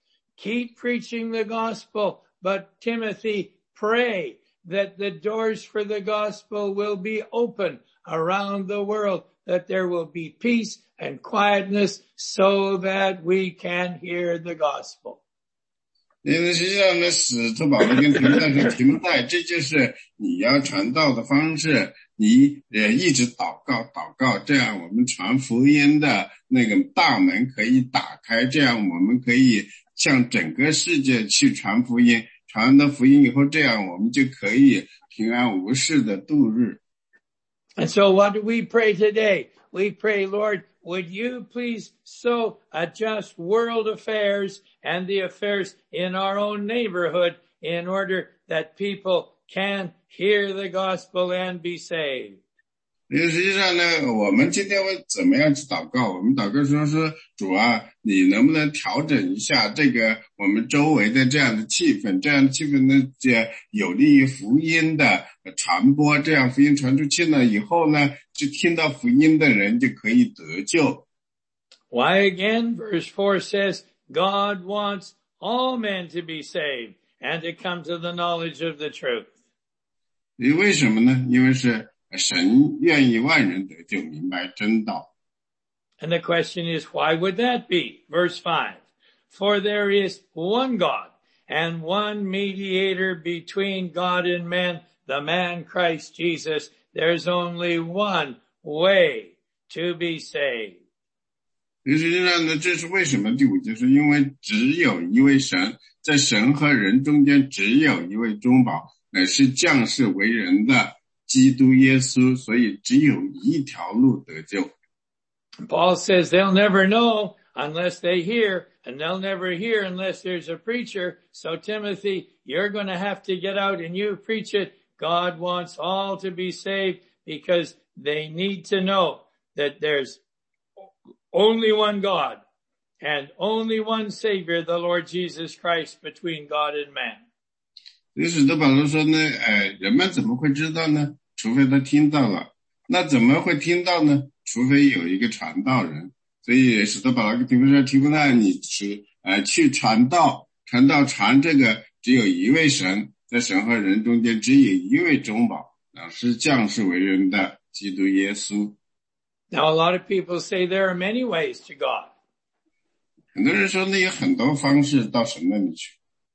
A: Keep preaching the gospel, but Timothy, pray that the doors for the gospel will be open around the world, that there will be peace and quietness so that we can hear the gospel.
B: 因为实际上呢，使徒保罗跟提摩太说，提摩太，这就是你要传道的方式，你也一直祷告祷告，这样我们传福音的那个大门可以打开，这样我们可以向整个世界去传福音，传了福音以后，这样我们就可以平安无事的度日。
A: And so what do we pray today? We pray, Lord, would you please so adjust world affairs and the affairs in our own neighborhood in order that people can hear the gospel and be saved.
B: 因为实际上呢，我们今天会怎么样去祷告？我们祷告说是主啊，你能不能调整一下这个我们周围的这样的气氛？这样的气氛呢，这有利于福音的传播。这样福音传出去呢，以后呢，就听到福音的人就可以得救。
A: Why again? Verse four says, God wants all men to be saved and to come to the knowledge of the truth.
B: 因为什么呢？因为是神愿意万人得救，明白真道。
A: And the question is, why would that be? Verse five, for there is one God and one mediator between God and men, the man Christ Jesus. There's only one way to be saved.
B: 实际上呢，这是为什么？第五节是因为只有一位神，在神和人中间只有一位中保，乃是降世为人的基督耶稣，所以只有一条路得救。
A: Paul says they'll never know unless they hear, and they'll never hear unless there's a preacher. So Timothy, you're going to have to get out and you preach it. God wants all to be saved because they need to know that there's only one God and only one Savior, the Lord Jesus Christ, between God and man.
B: 所以使徒保罗说呢，呃，人们怎么会知道呢？除非他听到了。那怎么会听到呢？除非有一个传道人。所以使徒保罗跟提摩太说，提摩太，你去呃去传道，传道传这个只有一位神，在神和人中间只有一位中保，啊，是降世为人的基督耶稣。
A: Now a lot of people say there are many ways to God.
B: 很多人说那有很多方式到神那里去。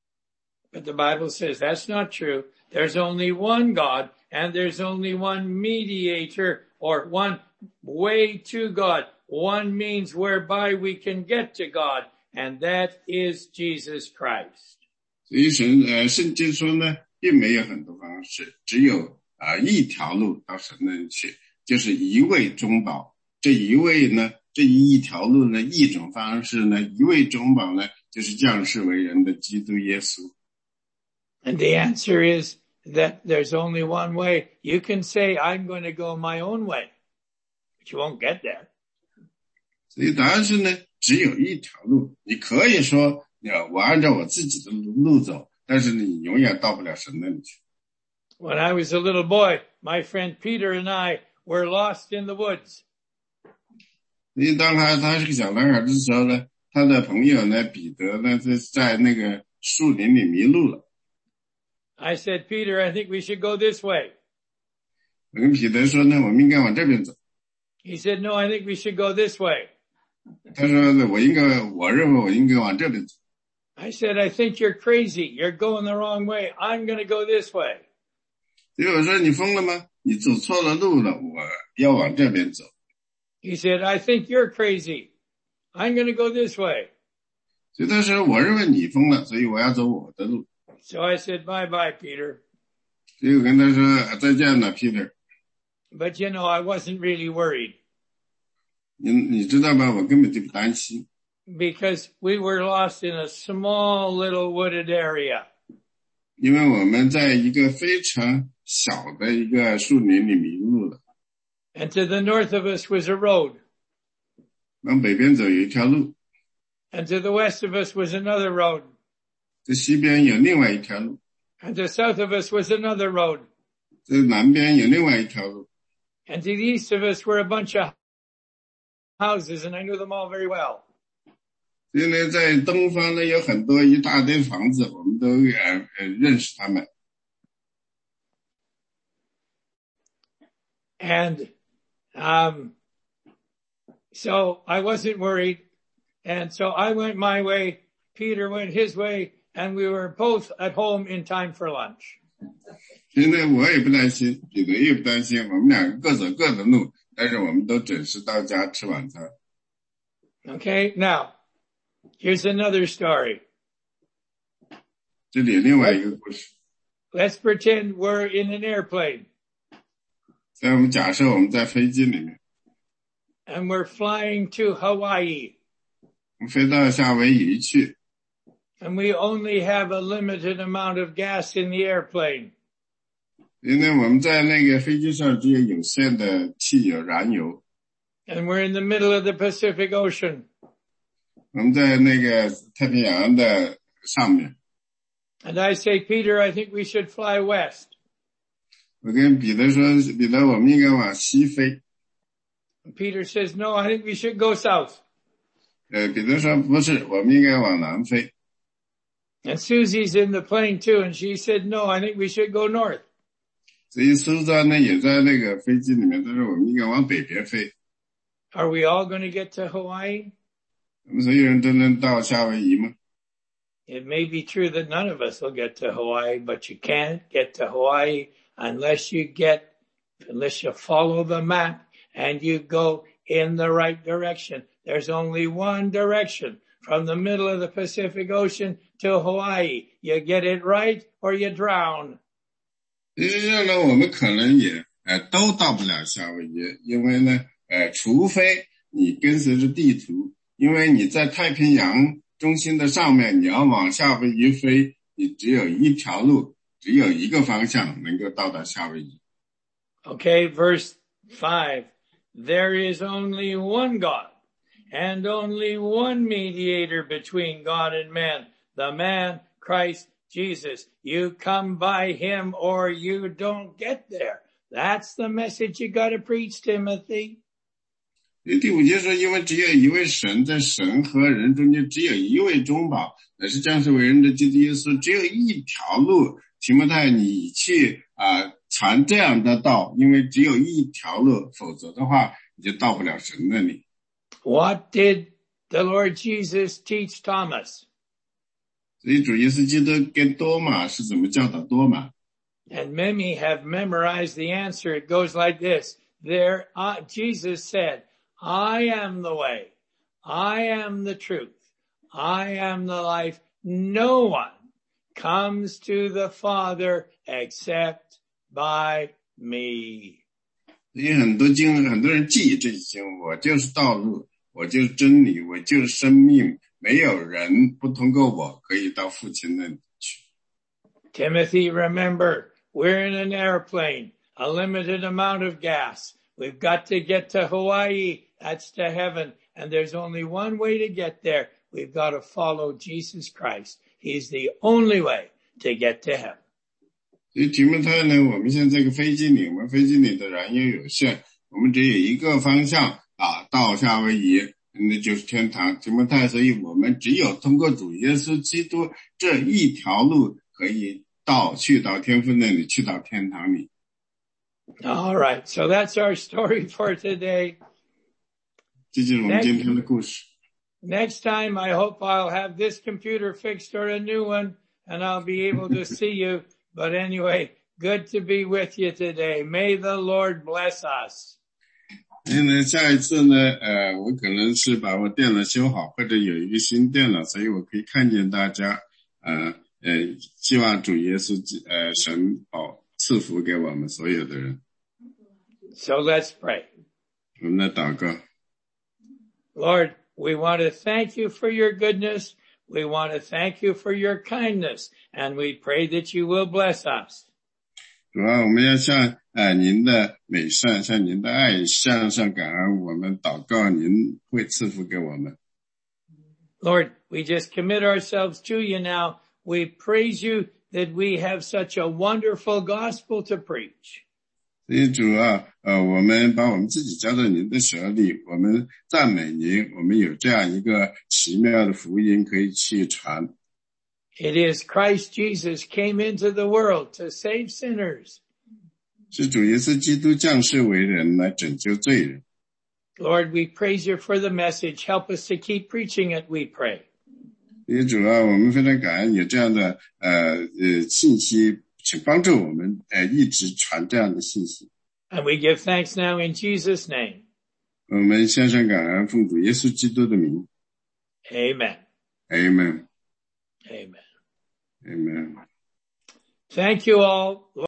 A: But the Bible says that's not true. There's only one God and there's only one mediator or one way to God. One means whereby we can get to God, and that is Jesus Christ.
B: 所以神呃圣经说呢，并没有很多方式，只有啊、呃、一条路到神那里去，就是一位中保。这一位呢，这一条路呢，一种方式呢，一位中保呢，就是降世为人的基督耶稣。
A: And the answer is that there's only one way. You can say, I'm going to go my own way, but you won't get there.
B: 所以答案是呢，只有一条路。你可以说，我按照我自己的路走，但是你永远到不了神那里去。
A: When I was a little boy, my friend Peter and I were lost in the woods.
B: 因为当他他是个小男孩的时候呢，他的朋友呢，彼得呢，是在那个树林里迷路了。
A: I said, Peter, I think we should go this way.
B: 我跟彼得说呢，我们应该往这边走。
A: He said, no, I think we should go this way.
B: 他说我应该，我认为我应该往这边走。
A: I said, I think you're crazy. You're going the wrong way. I'm going to go this way.
B: 所以我说你疯了吗？你走错了路了，我要往这边走。
A: He said, I think you're crazy. I'm going to go this way.
B: 所以他说我认为你疯了，所以我要走我的路。
A: So I said, bye bye, Peter.
B: 所以我跟他说再见了 Peter.
A: But you know, I wasn't really worried.
B: 你你知道吧，我根本就不担心。
A: Because we were lost in a small little wooded area.
B: 因为我们在一个非常小的一个树林里迷路了。
A: And to the north of us was a road.
B: 往北边走有一条路。
A: And to the west of us was another road.
B: 在西边有另外一条路。
A: And to the south of us was another road.
B: 在南边有另外一条路。
A: And to the east of us were a bunch of houses, and I knew them all very well.
B: 所以呢，在东方呢有很多一大堆房子，我们都呃呃认识他们。
A: And um, so I wasn't worried, and so I went my way, Peter went his way, and we were both at home in time for lunch.
B: 现在我也不担心，彼得也不担心，我们两个各走各的路，但是我们都准时到家吃晚餐。
A: Okay, now, here's another story.
B: 这里另外一个故事。
A: Let's pretend we're in an airplane.
B: 在我们假设我们在飞机里面。
A: And we're flying to Hawaii.
B: 我们飞到夏威夷去。
A: And we only have a limited amount of gas in the airplane.
B: 因为我们在那个飞机上只有有限的汽油燃油。
A: And we're in the middle of the Pacific Ocean.
B: 我们在那个太平洋的上面。
A: And I say, Peter, I think we should fly west.
B: 我跟彼得说，彼得，我们应该往西飞。
A: Peter says, no, I think we should go south.
B: 呃，彼得说，不是，我们应该往南飞。
A: And Susie's in the plane too, and she said, no, I think we should go north.
B: 所以苏珊呢也在那个飞机里面，她说我们应该往北边飞。
A: Are we all going to get to Hawaii?
B: 我们所有人都能到夏威夷吗？
A: It may be true that none of us will get to Hawaii, but you can't get to Hawaii unless you get, unless you follow the map and you go in the right direction. There's only one direction from the middle of the Pacific Ocean to Hawaii. You get it right or you drown.
B: 实际上呢，我们可能也呃都到不了夏威夷，因为呢，呃，除非你跟随着地图，因为你在太平洋中心的上面，你要往夏威夷飞，你只有一条路，只有一个方向能够到达夏威夷。
A: Okay, verse five. There is only one God and only one mediator between God and man, the man Christ Jesus. You come by him or you don't get there. That's the message you got to preach, Timothy.
B: 第五节说，因为只有一位神，在神和人中间只有一位中保，乃是降世为人的基督耶稣，只有一条路。提摩太，你去啊、呃、传这样的道，因为只有一条路，否则的话你就到不了神那里。
A: What did the Lord Jesus teach Thomas?
B: 所以主耶稣基督跟多马是怎么教导多马？
A: And many have memorized the answer. It goes like this. There, uh, Jesus said, I am the way, I am the truth, I am the life. No one comes to the Father except by me.
B: 所以很多经很多人记这些经，我就是道路，我就是真理，我就是生命，没有人不通过我可以到父亲那里去。
A: Timothy, remember, we're in an airplane, a limited amount of gas. We've got to get to Hawaii. That's to heaven. And there's only one way to get there. We've got to follow Jesus Christ. He's the only way to get to heaven.
B: 所以提摩太呢，我们现在这个飞机里，我们飞机里的燃油有限，我们只有一个方向啊，到夏威夷，那就是天堂。提摩太，所以我们只有通过主耶稣基督这一条路，可以到去到天父那里，去到天堂里。
A: All right. So that's our story for today.
B: 这就是我们今天的故事。
A: Next time, I hope I'll have this computer fixed or a new one, and I'll be able to see you. But anyway, good to be with you today. May the Lord bless us.
B: 所以呢，下一次呢，呃，我可能是把我电脑修好，或者有一个新电脑，所以我可以看见大家。呃呃，希望主耶稣呃神保赐福给我们所有的人。
A: So let's pray.
B: 我们来祷告。
A: Lord, we want to thank you for your goodness. We want to thank you for your kindness, and we pray that you will bless us.
B: 主啊，我们要向呃您的美善，向您的爱向上感恩，我们祷告您会赐福给我们。
A: Lord, we just commit ourselves to you now. We praise you that we have such a wonderful gospel to preach.
B: 所以主啊，呃，我们把我们自己交到您的手里，我们赞美您，我们有这样一个奇妙的福音可以去传。
A: It is Christ Jesus came into the world to save sinners.
B: 是主耶稣基督降世为人来拯救罪人。
A: Lord, we praise you for the message. Help us to keep preaching it, we pray.
B: 所以主啊，我们非常感恩有这样的呃呃信息，请帮助我们呃一直传这样的信息。
A: And we give thanks now in Jesus' name.
B: 我们向上感恩，奉主耶稣基督的名。
A: Amen.
B: Amen.
A: Amen.
B: Amen.
A: Thank you all.